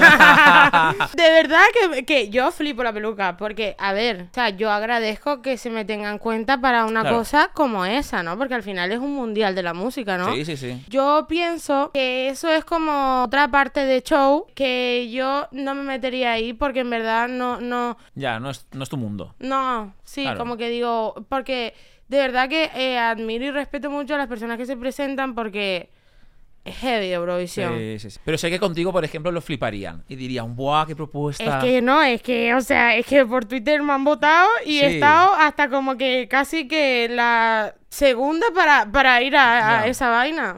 De verdad que yo flipo la peluca, porque, a ver, o sea, yo agradezco que se me tenga en cuenta para una Claro. cosa como esa, ¿no? Porque al final es un mundial de la música, ¿no? Sí, sí, sí. Yo pienso que eso es como otra parte de show que yo no me metería ahí porque en verdad no, Ya, no es tu mundo. sí, Claro. como que digo, porque de verdad que admiro y respeto mucho a las personas que se presentan porque es heavy Eurovisión. Sí, sí, sí. Pero sé que contigo, por ejemplo, lo fliparían y dirían, ¡buah, qué propuesta! Es que, o sea, es que por Twitter me han votado y he Sí. estado hasta como que casi que la segunda para ir a Ya. esa vaina.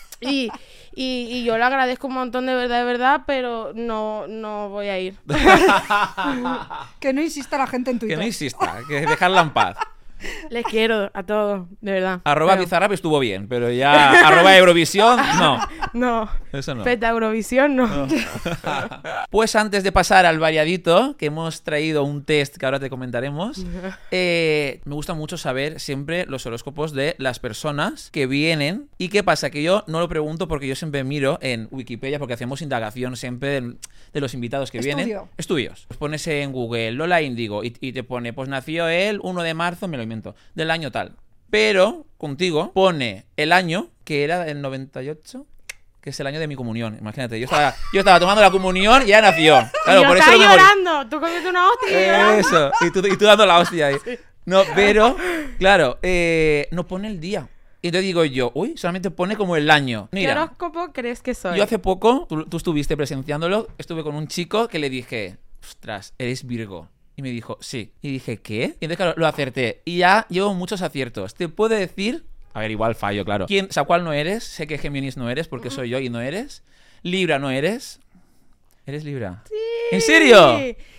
Y yo le agradezco un montón de verdad, pero no voy a ir. Que no insista la gente en Que Twitter. no insista, que dejarla en paz. Les quiero a todos, de verdad. Arroba Pero- Bizarrap estuvo bien, pero ya arroba Eurovisión, no. No, Eso no. Peta Eurovisión no. Pues antes de pasar al variadito, que hemos traído un test que ahora te comentaremos, me gusta mucho saber siempre los horóscopos de las personas que vienen. ¿Y qué pasa? Que yo no lo pregunto porque yo siempre miro en Wikipedia, porque hacemos indagación siempre de los invitados que vienen. Estudios. Pues pones en Google Lola Índigo y te pone, pues nació el 1 de marzo, me lo invento, del año tal. Pero contigo pone el año, que era el 98, que es el año de mi comunión. Imagínate, yo estaba tomando la comunión y ya nació. Claro, y yo por eso estaba lo memorizé. llorando. Tú comiendo una hostia y llorando. Eso, y tú dando la hostia ahí. No, pero, claro, no pone el día. Y entonces digo yo, uy, solamente pone como el año. ¿Qué Mira, horóscopo crees que soy? yo hace poco, tú estuviste presenciándolo, estuve con un chico que le dije, ostras, eres Virgo. Y me dijo, sí. Y dije, ¿qué? Y entonces, claro, lo acerté. Y ya llevo muchos aciertos. Te puedo decir... A ver, igual fallo, claro. ¿Cuál no eres? Sé que Géminis no eres, porque soy yo y no eres. Libra no eres. ¿Eres Libra? Sí. ¿En serio?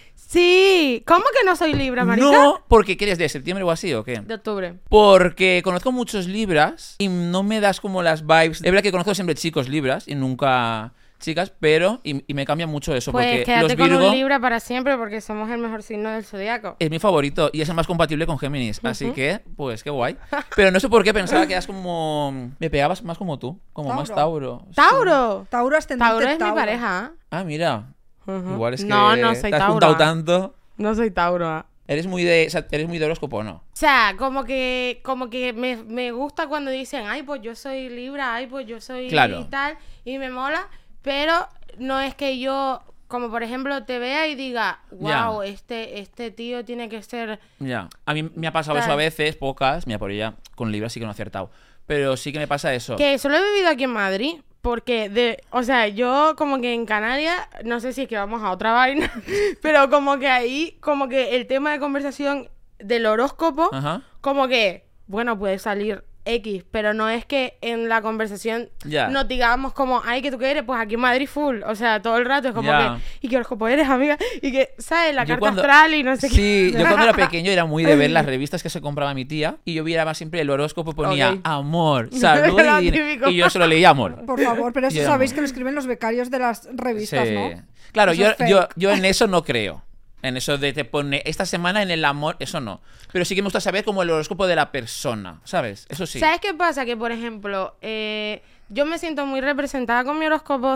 Sí. ¿Cómo que no soy Libra, marica? No, porque ¿qué eres de septiembre o así o qué? De octubre. Porque conozco muchos Libras y no me das como las vibes. Es verdad que conozco siempre chicos Libras y nunca chicas, pero y me cambia mucho eso Pues porque quédate los con Virgo un Libra para siempre porque somos el mejor signo del zodiaco. es mi favorito y es el más compatible con Géminis, así que pues qué guay. Pero no sé por qué pensaba que eras como me pegabas más como tú, como Tauro. más Tauro. Sí. ¡Tauro! Tauro ascendente Tauro es mi Tauro. pareja. Ah, mira. Igual es que No, no soy te has Tauro. juntado tanto. No soy Tauro. Eres muy de horóscopo, ¿o no? O sea, como que me gusta cuando dicen, ay, pues yo soy Libra, ay, pues yo soy Claro. y tal, y me mola, pero no es que yo, como por ejemplo, te vea y diga, wow, este tío tiene que ser... Ya. A mí me ha pasado eso a veces, pocas. Mira, por ella con Libra sí que no he acertado. Pero sí que me pasa eso. Que eso lo he vivido aquí en Madrid. Porque, o sea, yo como que en Canarias, no sé si es que vamos a otra vaina, pero como que ahí, como que el tema de conversación del horóscopo, Ajá. como que, bueno, puede salir X, pero no es que en la conversación Ya. nos digamos como, ay, que tú qué eres, pues aquí en Madrid full, o sea, todo el rato es como Ya. que, ¿y qué horóscopo eres, amiga? Y que, ¿sabes? La Yo carta cuando- astral y no sé qué. Sí, yo cuando era pequeño era muy de ver las revistas que se compraba mi tía y yo miraba siempre el horóscopo, ponía Ok. amor, salud Lo y dinero. típico. Y yo solo leía amor. Por favor, pero eso Yo sabéis no. que lo escriben los becarios de las revistas, Sí. ¿no? Claro, Eso es yo en eso no creo. En eso de te pone esta semana en el amor, eso no. Pero sí que me gusta saber como el horóscopo de la persona, ¿sabes? Eso sí. ¿Sabes qué pasa? Que, por ejemplo, yo me siento muy representada con mi horóscopo.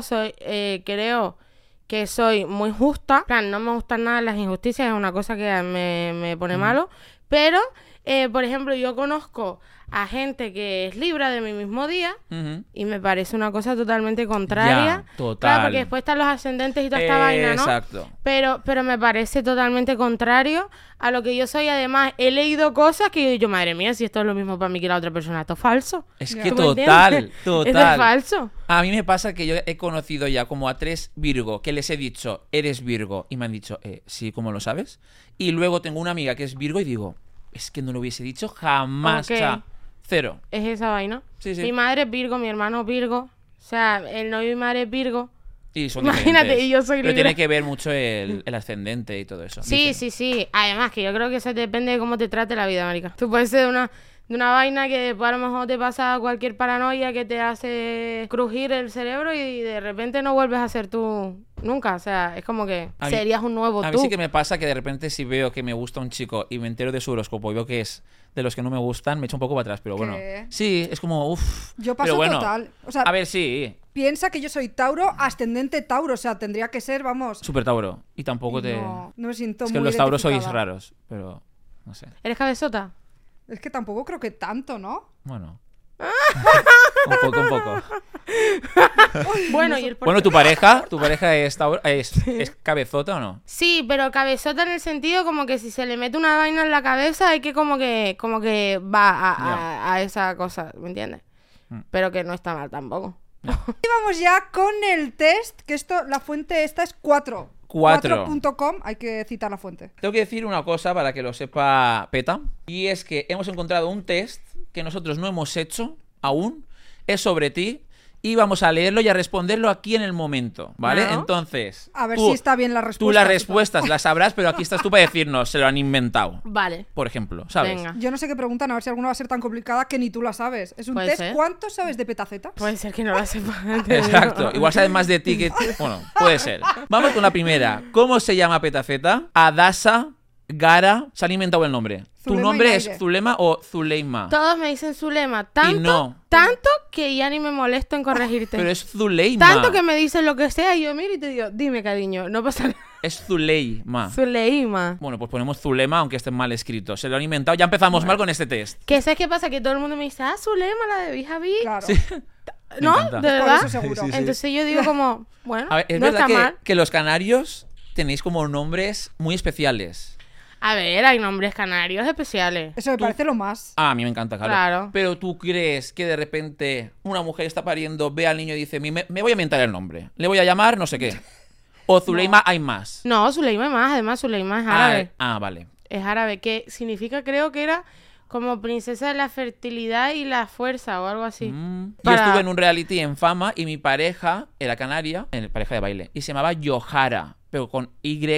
Creo que soy muy justa. En plan, no me gustan nada las injusticias, es una cosa que me pone malo. Pero, por ejemplo, yo conozco a gente que es Libra de mi mismo día Ujú. y me parece una cosa totalmente contraria. Ya, total. Claro, porque después están los ascendentes y toda esta vaina, ¿no? Exacto. Pero me parece totalmente contrario a lo que yo soy. Además, he leído cosas que yo, madre mía, si esto es lo mismo para mí que la otra persona, esto es falso. Es Ya. que ¿Tú me total, entiendes? total. Esto es falso. A mí me pasa que yo he conocido ya como a 3 Virgo que les he dicho, eres Virgo, y me han dicho, sí, ¿cómo lo sabes? Y luego tengo una amiga que es Virgo y digo, es que no lo hubiese dicho jamás. Ok. O sea, cero. Es esa vaina. Sí, sí. Mi madre es Virgo, mi hermano es Virgo. O sea, el novio y mi madre es Virgo. Y son Imagínate, diferentes. y yo soy Pero Libra. tiene que ver mucho el ascendente y todo eso. Sí, dicen. sí. Además, que yo creo que eso depende de cómo te trate la vida, marica. Tú puedes ser de una vaina que después a lo mejor te pasa cualquier paranoia que te hace crujir el cerebro y de repente no vuelves a ser tú nunca. O sea, es como que A mí- serías un nuevo A tú. mí sí que me pasa que de repente si veo que me gusta un chico y me entero de su horóscopo y veo que es de los que no me gustan, me echo un poco para atrás, pero bueno. ¿Qué? Sí, es como, uff. Yo paso pero bueno, total. O sea, a ver, sí, piensa que yo soy Tauro, ascendente Tauro. O sea, tendría que ser, vamos. super Tauro. Y tampoco te... No me siento Es que muy los Tauros sois identificada. raros, pero no sé. ¿Eres cabezota? Es que tampoco creo que tanto, ¿no? Bueno. un poco, un poco. Bueno, y el Bueno, ¿tu pareja es, es cabezota o no? Sí, pero cabezota en el sentido como que si se le mete una vaina en la cabeza hay que como que va a esa cosa, ¿me entiendes? Pero que no está mal tampoco. Y vamos ya con el test, que la fuente esta es 4. 4.com, hay que citar la fuente. Tengo que decir una cosa para que lo sepa Peta, y es que hemos encontrado un test que nosotros no hemos hecho aún, es sobre ti, y vamos a leerlo y a responderlo aquí en el momento, ¿vale? Claro. Entonces, A ver tú- si está bien la respuesta. Tú las respuestas las sabrás, pero aquí estás tú para decirnos, se lo han inventado, Vale. por ejemplo, ¿sabes? Venga. Yo no sé qué preguntan, a ver si alguna va a ser tan complicada que ni tú la sabes. Es un Puede test. ser. ¿Cuánto sabes de petacetas? Puede ser que no la sepa. te Exacto, digo. igual sabes más de ti que... Bueno, puede ser. Vamos con la primera. ¿Cómo se llama Petaceta? Adasa, Gara... Se han inventado el nombre. ¿Tu Zulema nombre y es Naire. Zuleima o Zuleima? Todos me dicen Zulema. Tanto, no. tanto que ya ni me molesto en corregirte. Pero es Zuleima. Tanto que me dicen lo que sea y yo miro y te digo, dime cariño, no pasa nada. Es Zuleima. Zuleima. Bueno, pues ponemos Zulema, aunque esté mal escrito. Se lo han inventado. Ya empezamos mal con este test. Que ¿sabes qué pasa? Que todo el mundo me dice, Zulema, la de Bijavi. Claro. Sí. ¿No? Me encanta. ¿De Por verdad? eso seguro. Sí, sí. Entonces yo digo como, bueno, A ver, es no verdad está mal. que los canarios tenéis como nombres muy especiales. A ver, hay nombres canarios especiales. Eso me parece lo más. Ah, a mí me encanta, claro. Claro. Pero tú crees que de repente una mujer está pariendo, ve al niño y dice, me voy a inventar el nombre. Le voy a llamar no sé qué. O Zuleima hay más. No, Zuleima es más, además Zuleima es árabe. Ah, vale. Es árabe, que significa, creo que era como princesa de la fertilidad y la fuerza o algo así. Yo estuve en un reality en Fama y mi pareja era canaria, pareja de baile, y se llamaba Yohara, pero con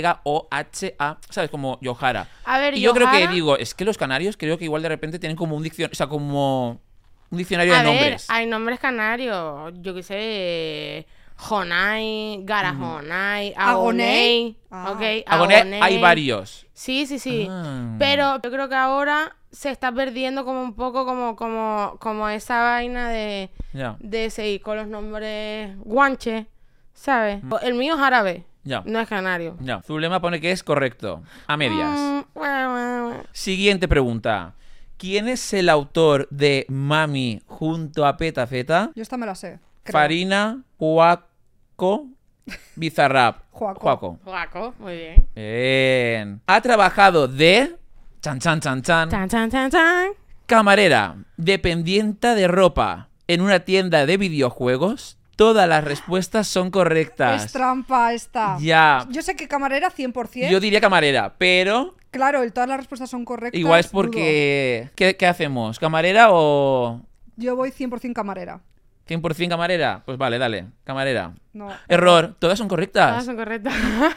Y-O-H-A, ¿sabes? Como Yohara. A ver, Y yo creo que Yohara- digo, es que los canarios creo que igual de repente tienen como un diccionario, o sea, como un diccionario A de ver, nombres. hay nombres canarios, yo qué sé, Jonai, Garajonai, Agoney. Agoney, ok, Agoné, hay varios. Sí, sí, sí. Ah. Pero yo creo que ahora se está perdiendo como un poco como esa vaina Ya, de seguir con los nombres guanche, ¿sabes? El mío es árabe, ya. no es canario. Ya. Zulema pone que es correcto. A medias. Bueno. Siguiente pregunta. ¿Quién es el autor de Mami junto a Peta Feta? Yo esta me la sé. creo. Farina, Juaco, Bizarrap. Juaco. Guaco, muy bien. Bien. Ha trabajado de... Chan, chan, chan, chan. Chan, chan, chan, chan. Camarera, dependienta de ropa en una tienda de videojuegos. Todas las respuestas son correctas. Es trampa esta. Ya. Yo sé que camarera 100%. Yo diría camarera, pero Claro, todas las respuestas son correctas. igual es porque... ¿Qué hacemos? ¿Camarera o dudo. Yo voy 100% camarera. 100% camarera? Pues vale, dale. Camarera. No. Error. Todas son Todas correctas. son correctas.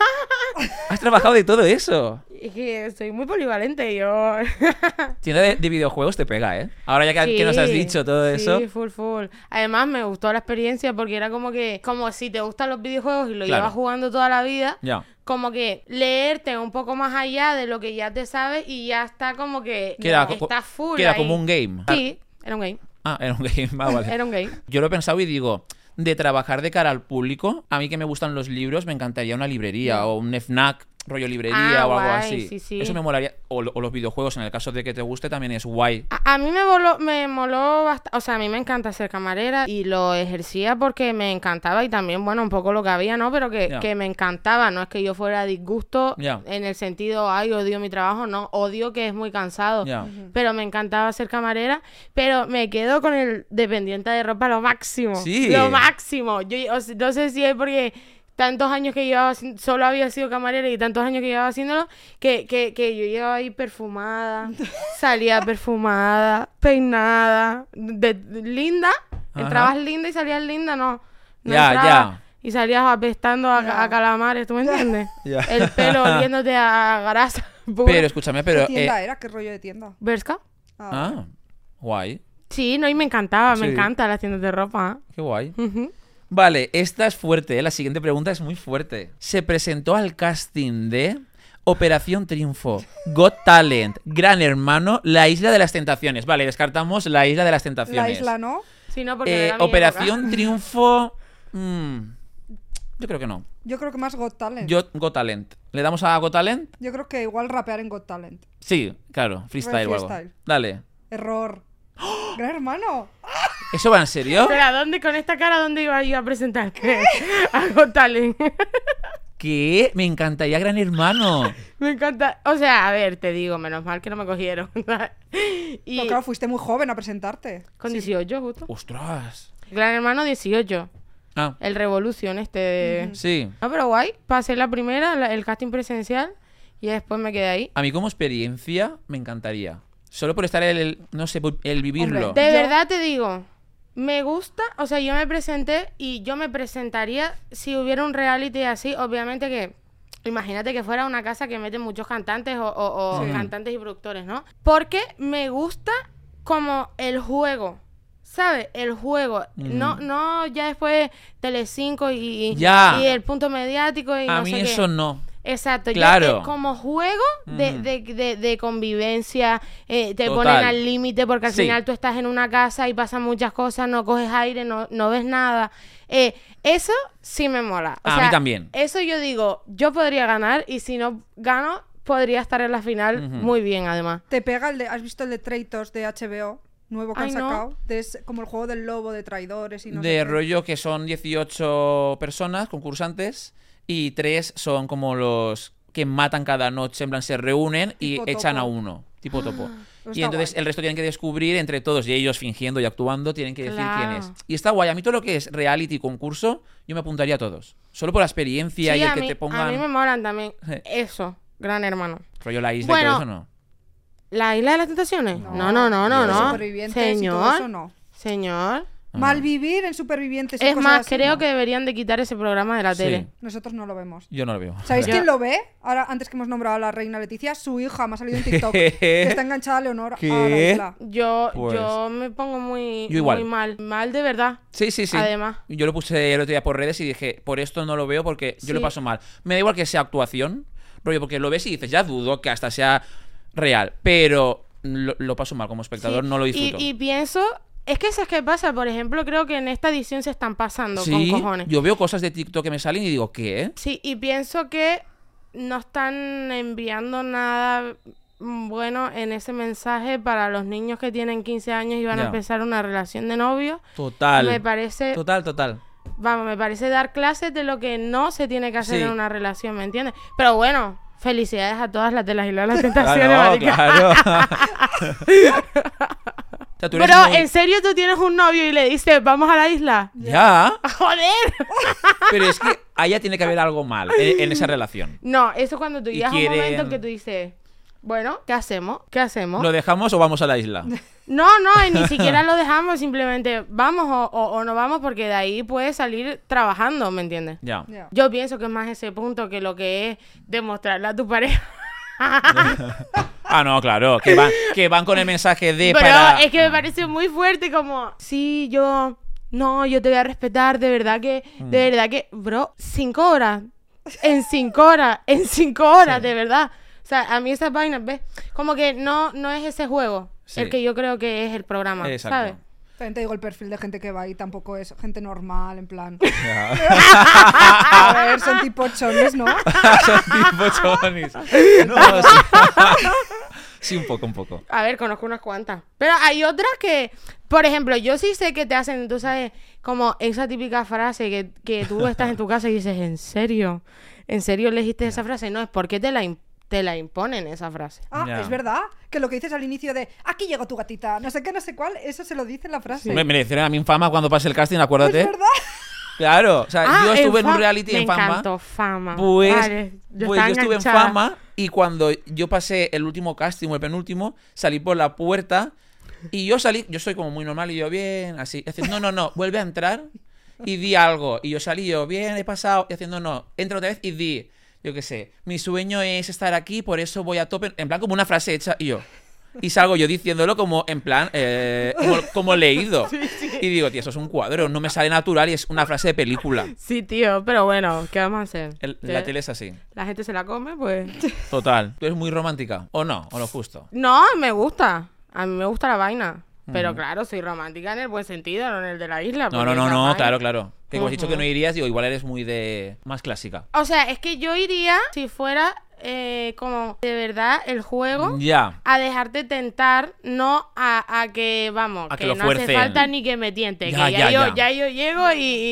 Has trabajado de todo eso. Es que soy muy polivalente, yo. Tienda de videojuegos te pega, ¿eh? Ahora ya que nos has dicho todo eso. Sí, full. Además, me gustó la experiencia porque era como si te gustan los videojuegos y lo Claro. llevas jugando toda la vida, Ya. como que leerte un poco más allá de lo que ya te sabes y ya está como que Que era, está full que era ahí. como un game. Sí, era un game. Ah, era un game. Ah, vale. Era un game. Yo lo he pensado y digo, de trabajar de cara al público, a mí que me gustan los libros, me encantaría una librería o un FNAC, rollo librería Ah, o algo guay, así. sí. Eso me molaría. O los videojuegos, en el caso de que te guste, también es guay. A mí me moló bastante, o sea, a mí me encanta ser camarera y lo ejercía porque me encantaba y también, bueno, un poco lo que había, ¿no? Pero Ya. que me encantaba, no es que yo fuera a disgusto Ya. en el sentido, ay, odio mi trabajo, no, odio que es muy cansado, Ya. pero me encantaba ser camarera, pero me quedo con el dependiente de ropa lo máximo, Sí. lo máximo. Yo no sé si es porque... tantos años que llevaba, solo había sido camarera y tantos años que llevaba haciéndolo, que yo llegaba ahí perfumada, salía perfumada, peinada, linda, Ajá. entrabas linda y salías linda, no Ya, entrabas ya. y salías apestando a calamares, ¿tú me entiendes? Ya. El pelo oliéndote a grasa pura. Pero escúchame, pero... ¿Qué tienda era? ¿Qué rollo de tienda? ¿Berska? Ah, guay. Sí, no, y me encantaba, me Sí. encanta las tiendas de ropa. Qué guay. Ujú. Vale, esta es fuerte, ¿eh? La siguiente pregunta es muy fuerte. Se presentó al casting de Operación Triunfo, Got Talent, Gran Hermano, La Isla de las Tentaciones. Vale, descartamos La Isla de las Tentaciones. La isla, ¿no? Sí, no, porque era mi Operación Triunfo... yo creo que no. Yo creo que más Got Talent. Yo, Got Talent. ¿Le damos a Got Talent? Yo creo que igual rapear en Got Talent. Sí, claro, freestyle o algo. Freestyle. Dale. Error. Gran hermano. ¿Eso va en serio? Espera, ¿dónde con esta cara dónde iba yo a presentar? Hago talent. ¿Qué? Me encantaría Gran Hermano. Me encanta. O sea, a ver, te digo, menos mal que no me cogieron. Y Pero claro, fuiste muy joven a presentarte. con 18 justo. ¡Ostras! Gran Hermano 18. Ah, El Revolution sí. No, pero guay. Pasé la primera, el casting presencial. Y después me quedé ahí. A mí como experiencia me encantaría. Solo por estar no sé, el vivirlo. Hombre, De Yo- verdad te digo, me gusta, o sea, yo me presenté y yo me presentaría si hubiera un reality así, obviamente que, imagínate que fuera una casa que mete muchos cantantes o Sí. cantantes y productores, ¿no? Porque me gusta como el juego, ¿sabes? El juego, no ya después Telecinco y Ya. y el punto mediático y A no mí sé eso qué. no. Exacto, Claro. como juego de convivencia, te Total. ponen al límite porque al Sí. final tú estás en una casa y pasan muchas cosas, no coges aire, no ves nada. Eso sí me mola. O A sea, mí también. Eso yo digo, yo podría ganar y si no gano, podría estar en la final muy bien además. Te pega el de... ¿Has visto el de Traitors de HBO? Nuevo que Ay, han no. sacado. Es como el juego del lobo de traidores y no sé De qué. rollo que son 18 personas, concursantes, y 3 son como los que matan cada noche, en plan se reúnen y Tipo echan a topo. uno, tipo topo. Pues Y está entonces guay. el resto tienen que descubrir entre todos y ellos fingiendo y actuando tienen que decir Claro. quién es. Y está guay, a mí todo lo que es reality concurso, yo me apuntaría a todos. Solo por la experiencia Sí, y el a que mí, te a mí pongan me molan tambitambién. Sí. Eso, Gran Hermano. rollo la isla y Bueno, todo eso, no. ¿La Isla de las Tentaciones? No. Los supervivientes y todo eso no. Señor. Malvivir en supervivientes. Es cosas más, así, creo no. que deberían de quitar ese programa de la Sí. tele. Nosotros no lo vemos. Yo no lo veo. ¿Sabéis Yo- quién lo ve? Ahora, antes que hemos nombrado a la reina Leticia, su hija me ha salido en TikTok. Que está enganchada a Leonor a ¿Qué? la isla. Pues- Yo me pongo muy, Yo igual. muy mal. Mal de verdad. Sí. Además. Yo lo puse el otro día por redes y dije, por esto no lo veo porque yo lo Sí. paso mal. Me da igual que sea actuación, rollo, porque lo ves y dices, ya dudo que hasta sea real, pero lo paso mal como espectador, Sí. no lo disfruto. Y pienso... Es que ¿sabes qué pasa? Por ejemplo, creo que en esta edición se están pasando Sí, con cojones. yo veo cosas de TikTok que me salen y digo, ¿qué? Sí, y pienso que no están enviando nada bueno en ese mensaje para los niños que tienen 15 años y van Ya. a empezar una relación de novio. Total. Me parece, Total. vamos, me parece dar clases de lo que no se tiene que hacer Sí. en una relación, ¿me entiendes? Pero bueno, felicidades a todas las de las Islas de las Ah, Tentaciones, no, marica. claro. O sea, tú eres Pero, muy- ¿en serio tú tienes un novio y le dices, vamos a la isla? Ya, ¡Joder! pero es que allá tiene que haber algo mal en esa relación. No, eso es cuando tú Y llegas a un quieren- momento en que tú dices, bueno, ¿qué hacemos? ¿Qué hacemos? ¿Lo dejamos o vamos a la isla? No, y ni siquiera lo dejamos, simplemente vamos o no vamos porque de ahí puedes salir trabajando, ¿me entiendes? Ya. Ya. Yo pienso que es más ese punto que lo que es demostrarle a tu pareja. Ah, no, claro, que van con el mensaje de Pero para... es que me parece muy fuerte como, sí, yo te voy a respetar, de verdad que, bro, 5 horas, en 5 horas, Sí. de verdad. O sea, a mí esas vainas, ¿ves? Como que no es ese juego Sí. el que yo creo que es el programa, Exacto. ¿sabes? También te digo el perfil de gente que va y tampoco es gente normal, en plan. Ya. A ver, son tipo chones, ¿no? Son tipo chonis. No, sí. Sí, un poco. A ver, conozco unas cuantas. Pero hay otras que, por ejemplo, yo sí sé que te hacen, tú sabes, como esa típica frase que tú estás en tu casa y dices, ¿en serio? ¿En serio elegiste esa frase? No, es porque te la imponen esa frase. Ah, Ya. es verdad. Que lo que dices al inicio de aquí llegó tu gatita, no sé qué, no sé cuál, eso se lo dice en la frase. Me hicieron a mí en Fama cuando pasé el casting, acuérdate. Es verdad. Claro, o sea, yo estuve en un Fama. reality Me en Fama. encantó Fama. Pues, Vale, yo estaba estuve en enganchada. Fama y cuando yo pasé el último casting o el penúltimo, salí por la puerta y yo soy como muy normal y yo bien, así, haciendo, no, vuelve a entrar y di algo. Y yo salí yo, bien, he pasado, y haciendo, no, entra otra vez y di, yo qué sé, mi sueño es estar aquí, por eso voy a tope, en plan como una frase hecha y yo. Y salgo yo diciéndolo como en plan, como leído. Y digo, tío, eso es un cuadro, no me sale natural y es una frase de película. Sí, tío, pero bueno, ¿qué vamos a hacer? La tele es así. La gente se la come, pues... Total. ¿Tú eres muy romántica? ¿O no? ¿O lo justo? No, me gusta. A mí me gusta la vaina. Pero claro, soy romántica en el buen sentido, no en el de la isla. No, porque esa vaina- claro. Que como has dicho que no irías, digo, igual eres muy de... más clásica. O sea, es que yo iría si fuera como de verdad el juego Ya. a dejarte tentar, no a que, vamos, A que que lo no hace fuercen. falta ni que me tiente. Ya, Que ya. ya yo llego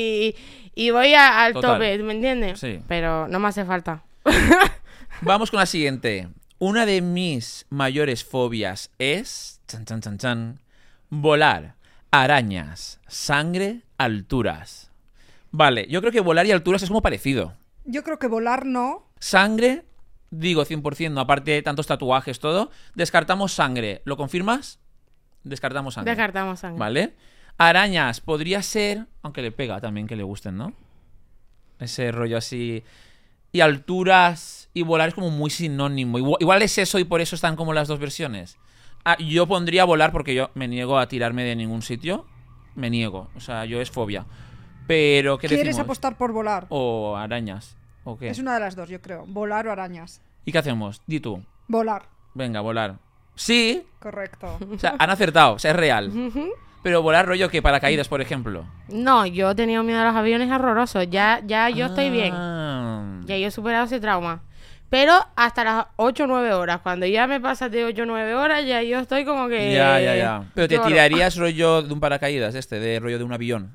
y voy al Total. tope, ¿me entiendes? Sí. Pero no me hace falta. Vamos con la siguiente. Una de mis mayores fobias es... Chan, chan, chan, chan. Volar. Arañas. Sangre. Alturas. Vale, yo creo que volar y alturas es como parecido. Yo creo que volar no. Sangre, digo 100%, no, aparte de tantos tatuajes, todo. Descartamos sangre. ¿Lo confirmas? Descartamos sangre. Descartamos sangre. ¿Vale? Arañas, podría ser, aunque le pega también que le gusten, ¿no? Ese rollo así. Y alturas y volar es como muy sinónimo. Igual es eso y por eso están como las dos versiones. Ah, yo pondría volar porque yo me niego a tirarme de ningún sitio. Me niego. O sea, yo es fobia. Pero, ¿qué ¿Quieres decimos? apostar por volar? O arañas. ¿O qué? Es una de las dos, yo creo. Volar o arañas. ¿Y qué hacemos? Di tú. Volar. Venga, volar. Sí. Correcto. O sea, han acertado. O sea, es real. Pero volar rollo que paracaídas, por ejemplo. No, yo he tenido miedo a los aviones horrorosos. Ya yo estoy bien. Ah. Ya yo he superado ese trauma. Pero hasta las 8 o 9 horas. Cuando ya me pasas de 8 o 9 horas, ya yo estoy como que... Ya. Pero te lloro. tirarías rollo de un paracaídas, de rollo de un avión.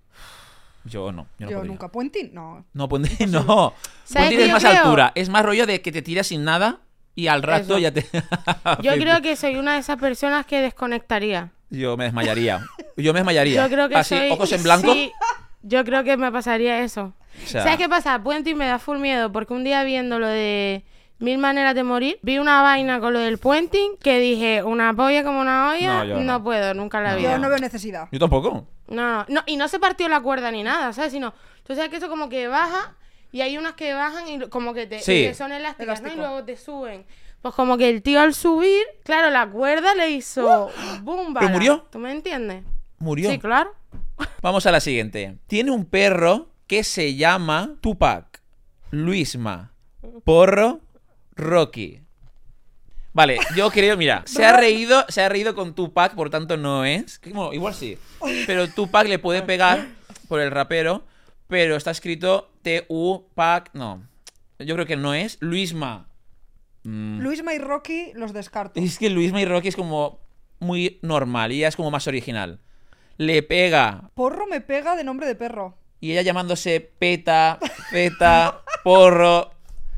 Yo no. Yo no Yo podría. nunca. ¿Puenting? No. No, Puenting no. ¿Sabes Puenting qué es yo más creo? altura. Es más rollo de que te tiras sin nada y al rato Eso. ya te... Yo creo que soy una de esas personas que desconectaría. Yo me desmayaría. Yo Yo creo que Así, soy... ojos en blanco. Sí, yo creo que me pasaría eso. O sea, ¿Sabes qué pasa? Puenting me da full miedo porque un día viendo lo de Mil maneras de morir. Vi una vaina con lo del puenting que dije, una polla como una olla, no puedo, nunca la vi. Yo no veo necesidad. Yo tampoco. No, y no se partió la cuerda ni nada, ¿sabes? Sino, tú sabes que eso como que baja y hay unas que bajan y como que que son elásticas, ¿no? Y luego te suben. Pues como que el tío al subir, claro, la cuerda le hizo boom, ¿Pero murió? ¿Tú me entiendes? Murió. Sí, claro. Vamos a la siguiente. Tiene un perro que se llama Tupac, Luisma, Porro, Rocky. Vale, yo creo, mira, se ha reído con Tupac, por tanto no es. Bueno, igual sí. Pero Tupac le puede pegar por el rapero, pero está escrito T-U-Pac. No. Yo creo que no es. Luisma. Luisma y Rocky los descarto. Es que Luisma y Rocky es como muy normal y ella es como más original. Le pega. Porro me pega de nombre de perro. Y ella llamándose Peta, Porro.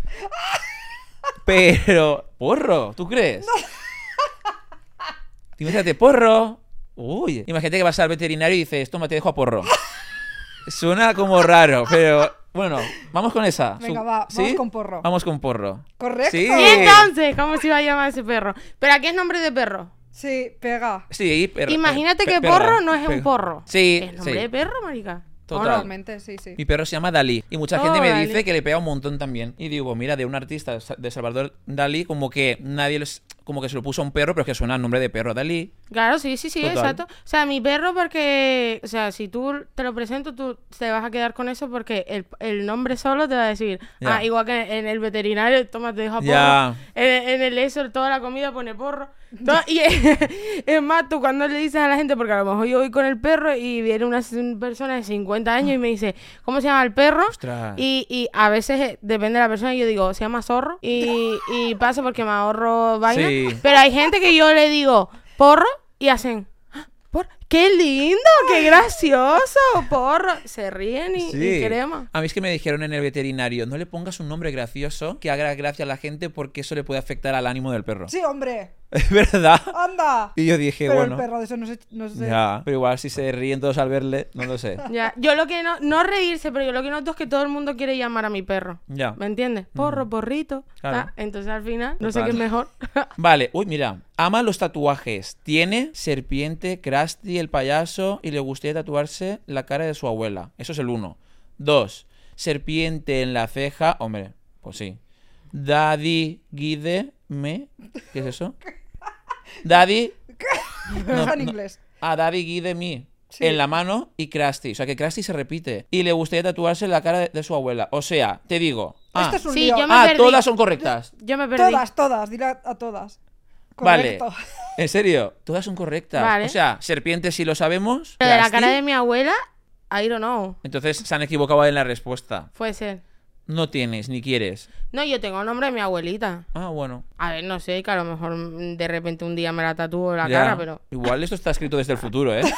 Pero, Porro, ¿tú crees? Imagínate, Porro. Uy, imagínate que vas al veterinario y dices, toma, te dejo a Porro. Suena como raro, pero bueno, vamos con esa. Venga, vamos con Porro. Vamos con Porro. ¿Correcto? Sí. ¿Y entonces cómo se iba a llamar ese perro? ¿Pero a qué es nombre de perro? Sí, pega. Sí, perro. Imagínate que porro no es un porro. Sí, ¿Es nombre sí. de perro, marica? Totalmente, sí. Mi perro se llama Dalí. Y mucha gente me Dalí. dice que le pega un montón también. Y digo, mira, de un artista de Salvador Dalí, como que como que se lo puso a un perro, pero es que suena el nombre de perro Dalí. Claro, sí, Total. exacto. O sea, mi perro porque... O sea, si tú te lo presento, tú te vas a quedar con eso porque el nombre solo te va a decir... Ya. Ah, igual que en el veterinario, toma, te deja porro. Ya. En el eso, toda la comida pone porro. Y es más, tú cuando le dices a la gente, porque a lo mejor yo voy con el perro y viene una persona de 50 años y me dice, ¿cómo se llama el perro? Ostras. Y a veces, depende de la persona, yo digo, se llama zorro. Y pasa porque me ahorro vaina. Sí. Pero hay gente que yo le digo, porro, y hacen, "Ah, porro, ¡qué lindo! ¡Qué gracioso! Porro. Se ríen y crema. A mí es que me dijeron en el veterinario, no le pongas un nombre gracioso que haga gracia a la gente porque eso le puede afectar al ánimo del perro. Sí, hombre. Es verdad. ¡Anda! Y yo dije, Pero bueno. el perro de eso no sé. Ya, pero igual si se ríen todos al verle, no lo sé. Ya, yo lo que no reírse, pero yo lo que noto es que todo el mundo quiere llamar a mi perro. Ya. ¿Me entiendes? Porro, porrito. Claro. Entonces al final, no sé Total. qué es mejor. Vale, uy, mira. Ama los tatuajes. Tiene serpiente, Krusty, el payaso y le gustaría tatuarse la cara de su abuela. Eso es el 1. 2. Serpiente en la ceja. Hombre, pues sí. Daddy, guide, me. ¿Qué es eso? Daddy. Está en inglés. Daddy, guide, me. Sí. En la mano y Krusty. O sea que Krusty se repite. Y le gustaría tatuarse la cara de su abuela. O sea, te digo. Esto es un Sí, lío. yo me perdí. Todas son correctas. Yo me perdí. Todas, dile a todas. Vale. Correcto. En serio, todas son correctas. Vale. O sea, serpiente sí lo sabemos. Pero de la Krusty. cara de mi abuela, I don't know. Entonces se han equivocado en la respuesta. Puede ser. No tienes ni quieres. No, yo tengo el nombre de mi abuelita. Ah, bueno. A ver, no sé, que a lo mejor de repente un día me la tatúo la Ya. cara, pero... Igual esto está escrito desde el futuro, ¿eh?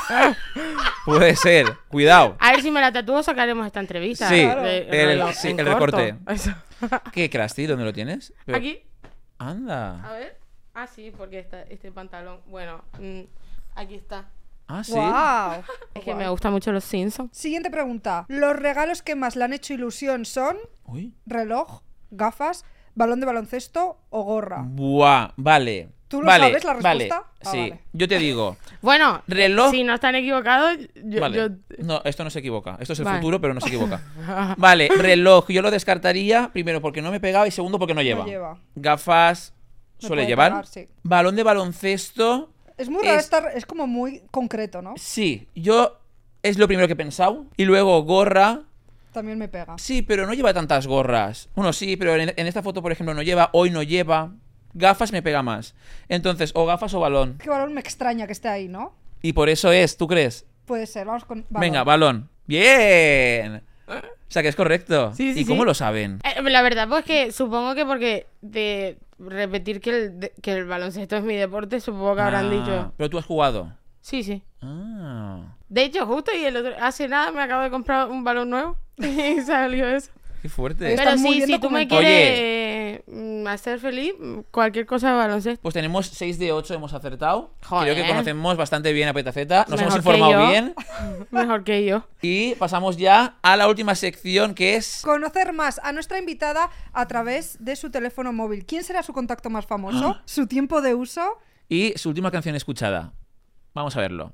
Puede ser. Cuidado. A ver si me la tatúo sacaremos esta entrevista. Sí, Claro. En el corto. recorte. Eso. ¿Qué, Krusty? ¿Dónde lo tienes? Pero- Aquí. Anda. A ver. Ah, sí, porque este pantalón... Bueno, aquí está. Ah, sí. ¡Wow! Es que me gustan mucho los Simpsons. Siguiente pregunta. Los regalos que más le han hecho ilusión son Uy. reloj, gafas, balón de baloncesto o gorra. Buah, vale. ¿Tú lo Vale, sabes la respuesta? Vale. Ah, Sí, vale. yo te digo. Bueno, Reloj. si no están equivocados, Vale. No, esto no se equivoca. Esto es el Vale. futuro, pero no se equivoca. Vale, reloj. Yo lo descartaría, primero porque no me pegaba y segundo porque no lleva. No lleva. Gafas Me suele puede llevar. pegar, sí. Balón de baloncesto. Es muy raro es como muy concreto, ¿no? Sí, yo es lo primero que he pensado. Y luego gorra. También me pega. Sí, pero no lleva tantas gorras. Bueno, sí, pero en esta foto, por ejemplo, no lleva. Hoy no lleva. Gafas me pega más. Entonces, o gafas o balón. Es que balón me extraña que esté ahí, ¿no? Y por eso es, ¿tú crees? Puede ser, vamos con balón. Venga, balón. ¡Bien! O sea que es correcto. Sí, sí, ¿Y cómo sí. lo saben? La verdad, pues que supongo que porque de repetir que el baloncesto es mi deporte, supongo que habrán dicho. Pero tú has jugado. Sí, sí. Ah, De hecho, justo y hace nada me acabo de comprar un balón nuevo y salió eso. qué fuerte. Está Pero muy sí, bien si tú me documentado. quieres sé, a ser feliz, cualquier cosa de baloncesto. Pues tenemos 6 de 8, hemos acertado. Joder. Creo que conocemos bastante bien a Petaceta. Nos Mejor hemos que informado yo. bien. Mejor que yo. Y pasamos ya a la última sección, que es... Conocer más a nuestra invitada a través de su teléfono móvil. ¿Quién será su contacto más famoso? ¿Su tiempo de uso? Y su última canción escuchada. Vamos a verlo.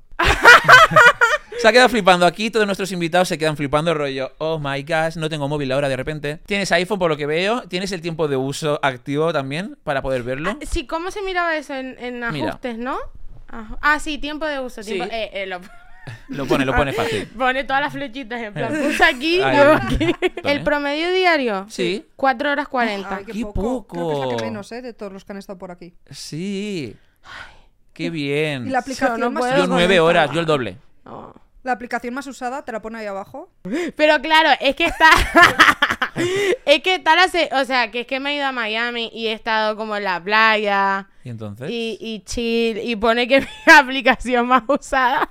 Se ha quedado flipando aquí, todos nuestros invitados se quedan flipando, rollo, oh my gosh, no tengo móvil ahora de repente. ¿Tienes iPhone por lo que veo? ¿Tienes el tiempo de uso activo también para poder verlo? Sí, ¿cómo se miraba eso en ajustes, no? Sí, tiempo de uso. Sí. Tiempo, Lo pone fácil. Pone todas las flechitas en plan, pulsa aquí, Ahí. luego aquí. Pone. El promedio diario, Sí. 4 horas 40. Ay, ¡Qué Creo que es la poco! que menos, de todos los que han estado por aquí. Sí. Qué bien. Y la aplicación, Yo no más, puedo Yo con 9 esta. horas, yo el doble. No. la aplicación más usada te la pone ahí abajo. Pero claro, es que está... es que está o sea, que es que me he ido a Miami y he estado como en la playa ¿Y entonces? y chill. Y pone que mi aplicación más usada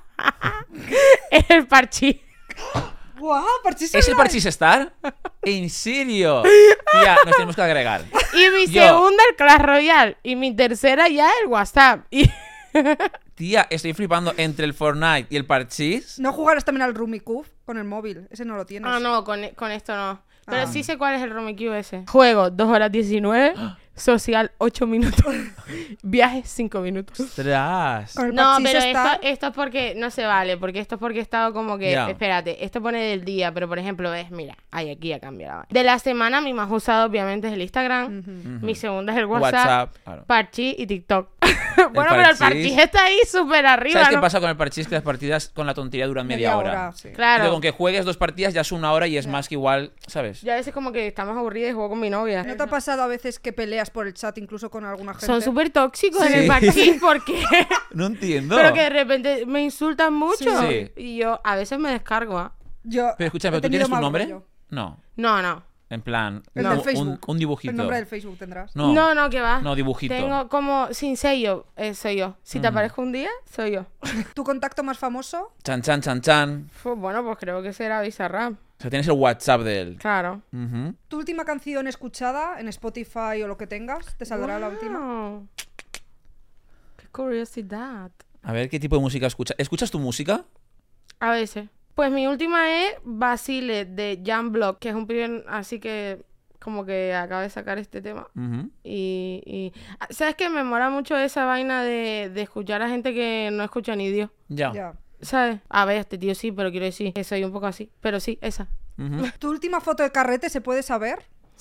es el Parchís. ¡Guau! Parchís ¿Es el online. Parchís Star? ¿En serio? Tía, nos tenemos que agregar. Y mi Yo. segunda el Clash Royale. Y mi tercera ya el WhatsApp. Y... Tía, estoy flipando entre el Fortnite y el Parchís. No jugarás también al Rummikub con el móvil. Ese no lo tienes. Ah, no, con esto no. Pero Ah. sí sé cuál es el Rummikub ese. Juego 2 horas 19. Social 8 minutos. Viaje 5 minutos. ¡Ostras! Con el No, Parchís pero Star, esto es porque no se vale, porque esto es porque he estado como que, Ya. espérate, esto pone del día, pero por ejemplo ves, mira, ahí aquí ya cambiado. De la semana mi más usado obviamente es el Instagram, Ujú. mi segunda es el WhatsApp, claro. Parchís y TikTok. Bueno, pero el Parchís. Parchís está ahí súper arriba, ¿Sabes qué ¿no? pasa con el Parchís? Que las partidas con la tontería duran media hora. sí. Claro. Pero con que juegues 2 partidas ya es 1 hora y es más que igual, ¿sabes? Yo a veces como que estamos aburridos y juego con mi novia. ¿No te ha pasado a veces que peleas por el chat incluso con alguna gente? Son súper tóxicos en Sí. el Parchís porque... No entiendo. pero que de repente me insultan mucho. Sí. Y yo a veces me descargo, ¿ah? Yo Pero escúchame, he ¿tú tenido tienes tu mal nombre? rollo. No. No. En plan, El No. del un Facebook. dibujito. El nombre del Facebook tendrás. No. No, que va. No, dibujito. Tengo como sin sello, soy yo. Si te aparezco un día, soy yo. ¿Tu contacto más famoso? Chan, chan, chan, chan. Bueno, pues creo que será Bizarrap. O sea, tienes el WhatsApp de él. Claro. Ujú. ¿Tu última canción escuchada en Spotify o lo que tengas? ¿Te saldrá la última? Wow. Qué curiosidad. A ver, ¿qué tipo de música escuchas? ¿Escuchas tu música? A veces. Pues mi última es Basile de Jan Block, que es un pibe así que como que acaba de sacar este tema. Ujú. ¿Sabes qué? Me mola mucho esa vaina de escuchar a gente que no escucha ni Dios. Ya. Ya. ¿Sabes? A ver, este tío sí, pero quiero decir que soy un poco así. Pero sí, esa. Ujú. ¿Tu última foto de carrete se puede saber?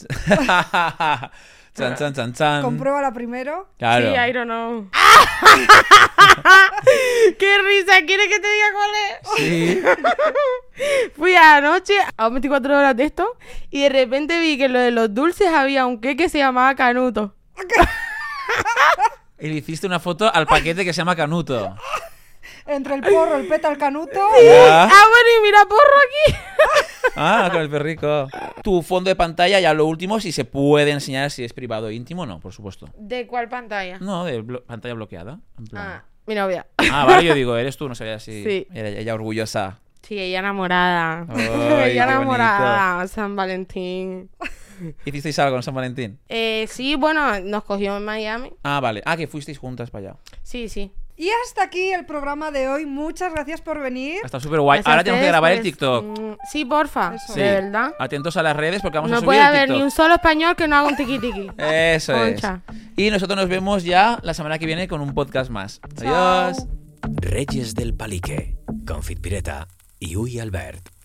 Chan, chan, chan, chan. Compruébala primero. Claro. Sí, I don't know. ¡Qué risa! ¿Quieres que te diga cuál es? Sí. Fui anoche a 24 horas de esto y de repente vi que lo de los dulces había un queque que se llamaba Canuto. Y le hiciste una foto al paquete que se llama Canuto. Entre el porro, el peta, el canuto. Ya. Bueno, y mira porro aquí. Ah, con el perrico. Tu fondo de pantalla, ya lo último, si se puede enseñar si es privado o íntimo, no, por supuesto. ¿De cuál pantalla? No, de pantalla bloqueada. En plan. Ah, mi novia. Vale, yo digo, eres tú, no sabía si Sí. era ella orgullosa. Sí, ella enamorada. Ay, ella qué enamorada. San Valentín. ¿Hicisteis algo en San Valentín? Sí, bueno, nos cogió en Miami. Ah, vale. Ah, que fuisteis juntas para allá. Sí. Y hasta aquí el programa de hoy. Muchas gracias por venir. Está súper guay. Gracias a Ahora tenemos que ustedes, grabar el pues, TikTok. Sí, porfa. Eso. Sí. De verdad. Atentos a las redes porque vamos a No subir puede el haber TikTok. ni un solo español que no haga un tiki-tiki. Eso Concha. es. Y nosotros nos vemos ya la semana que viene con un podcast más. Chao. Adiós. Reyes del Palique, con Fit Pireta y Uy Albert.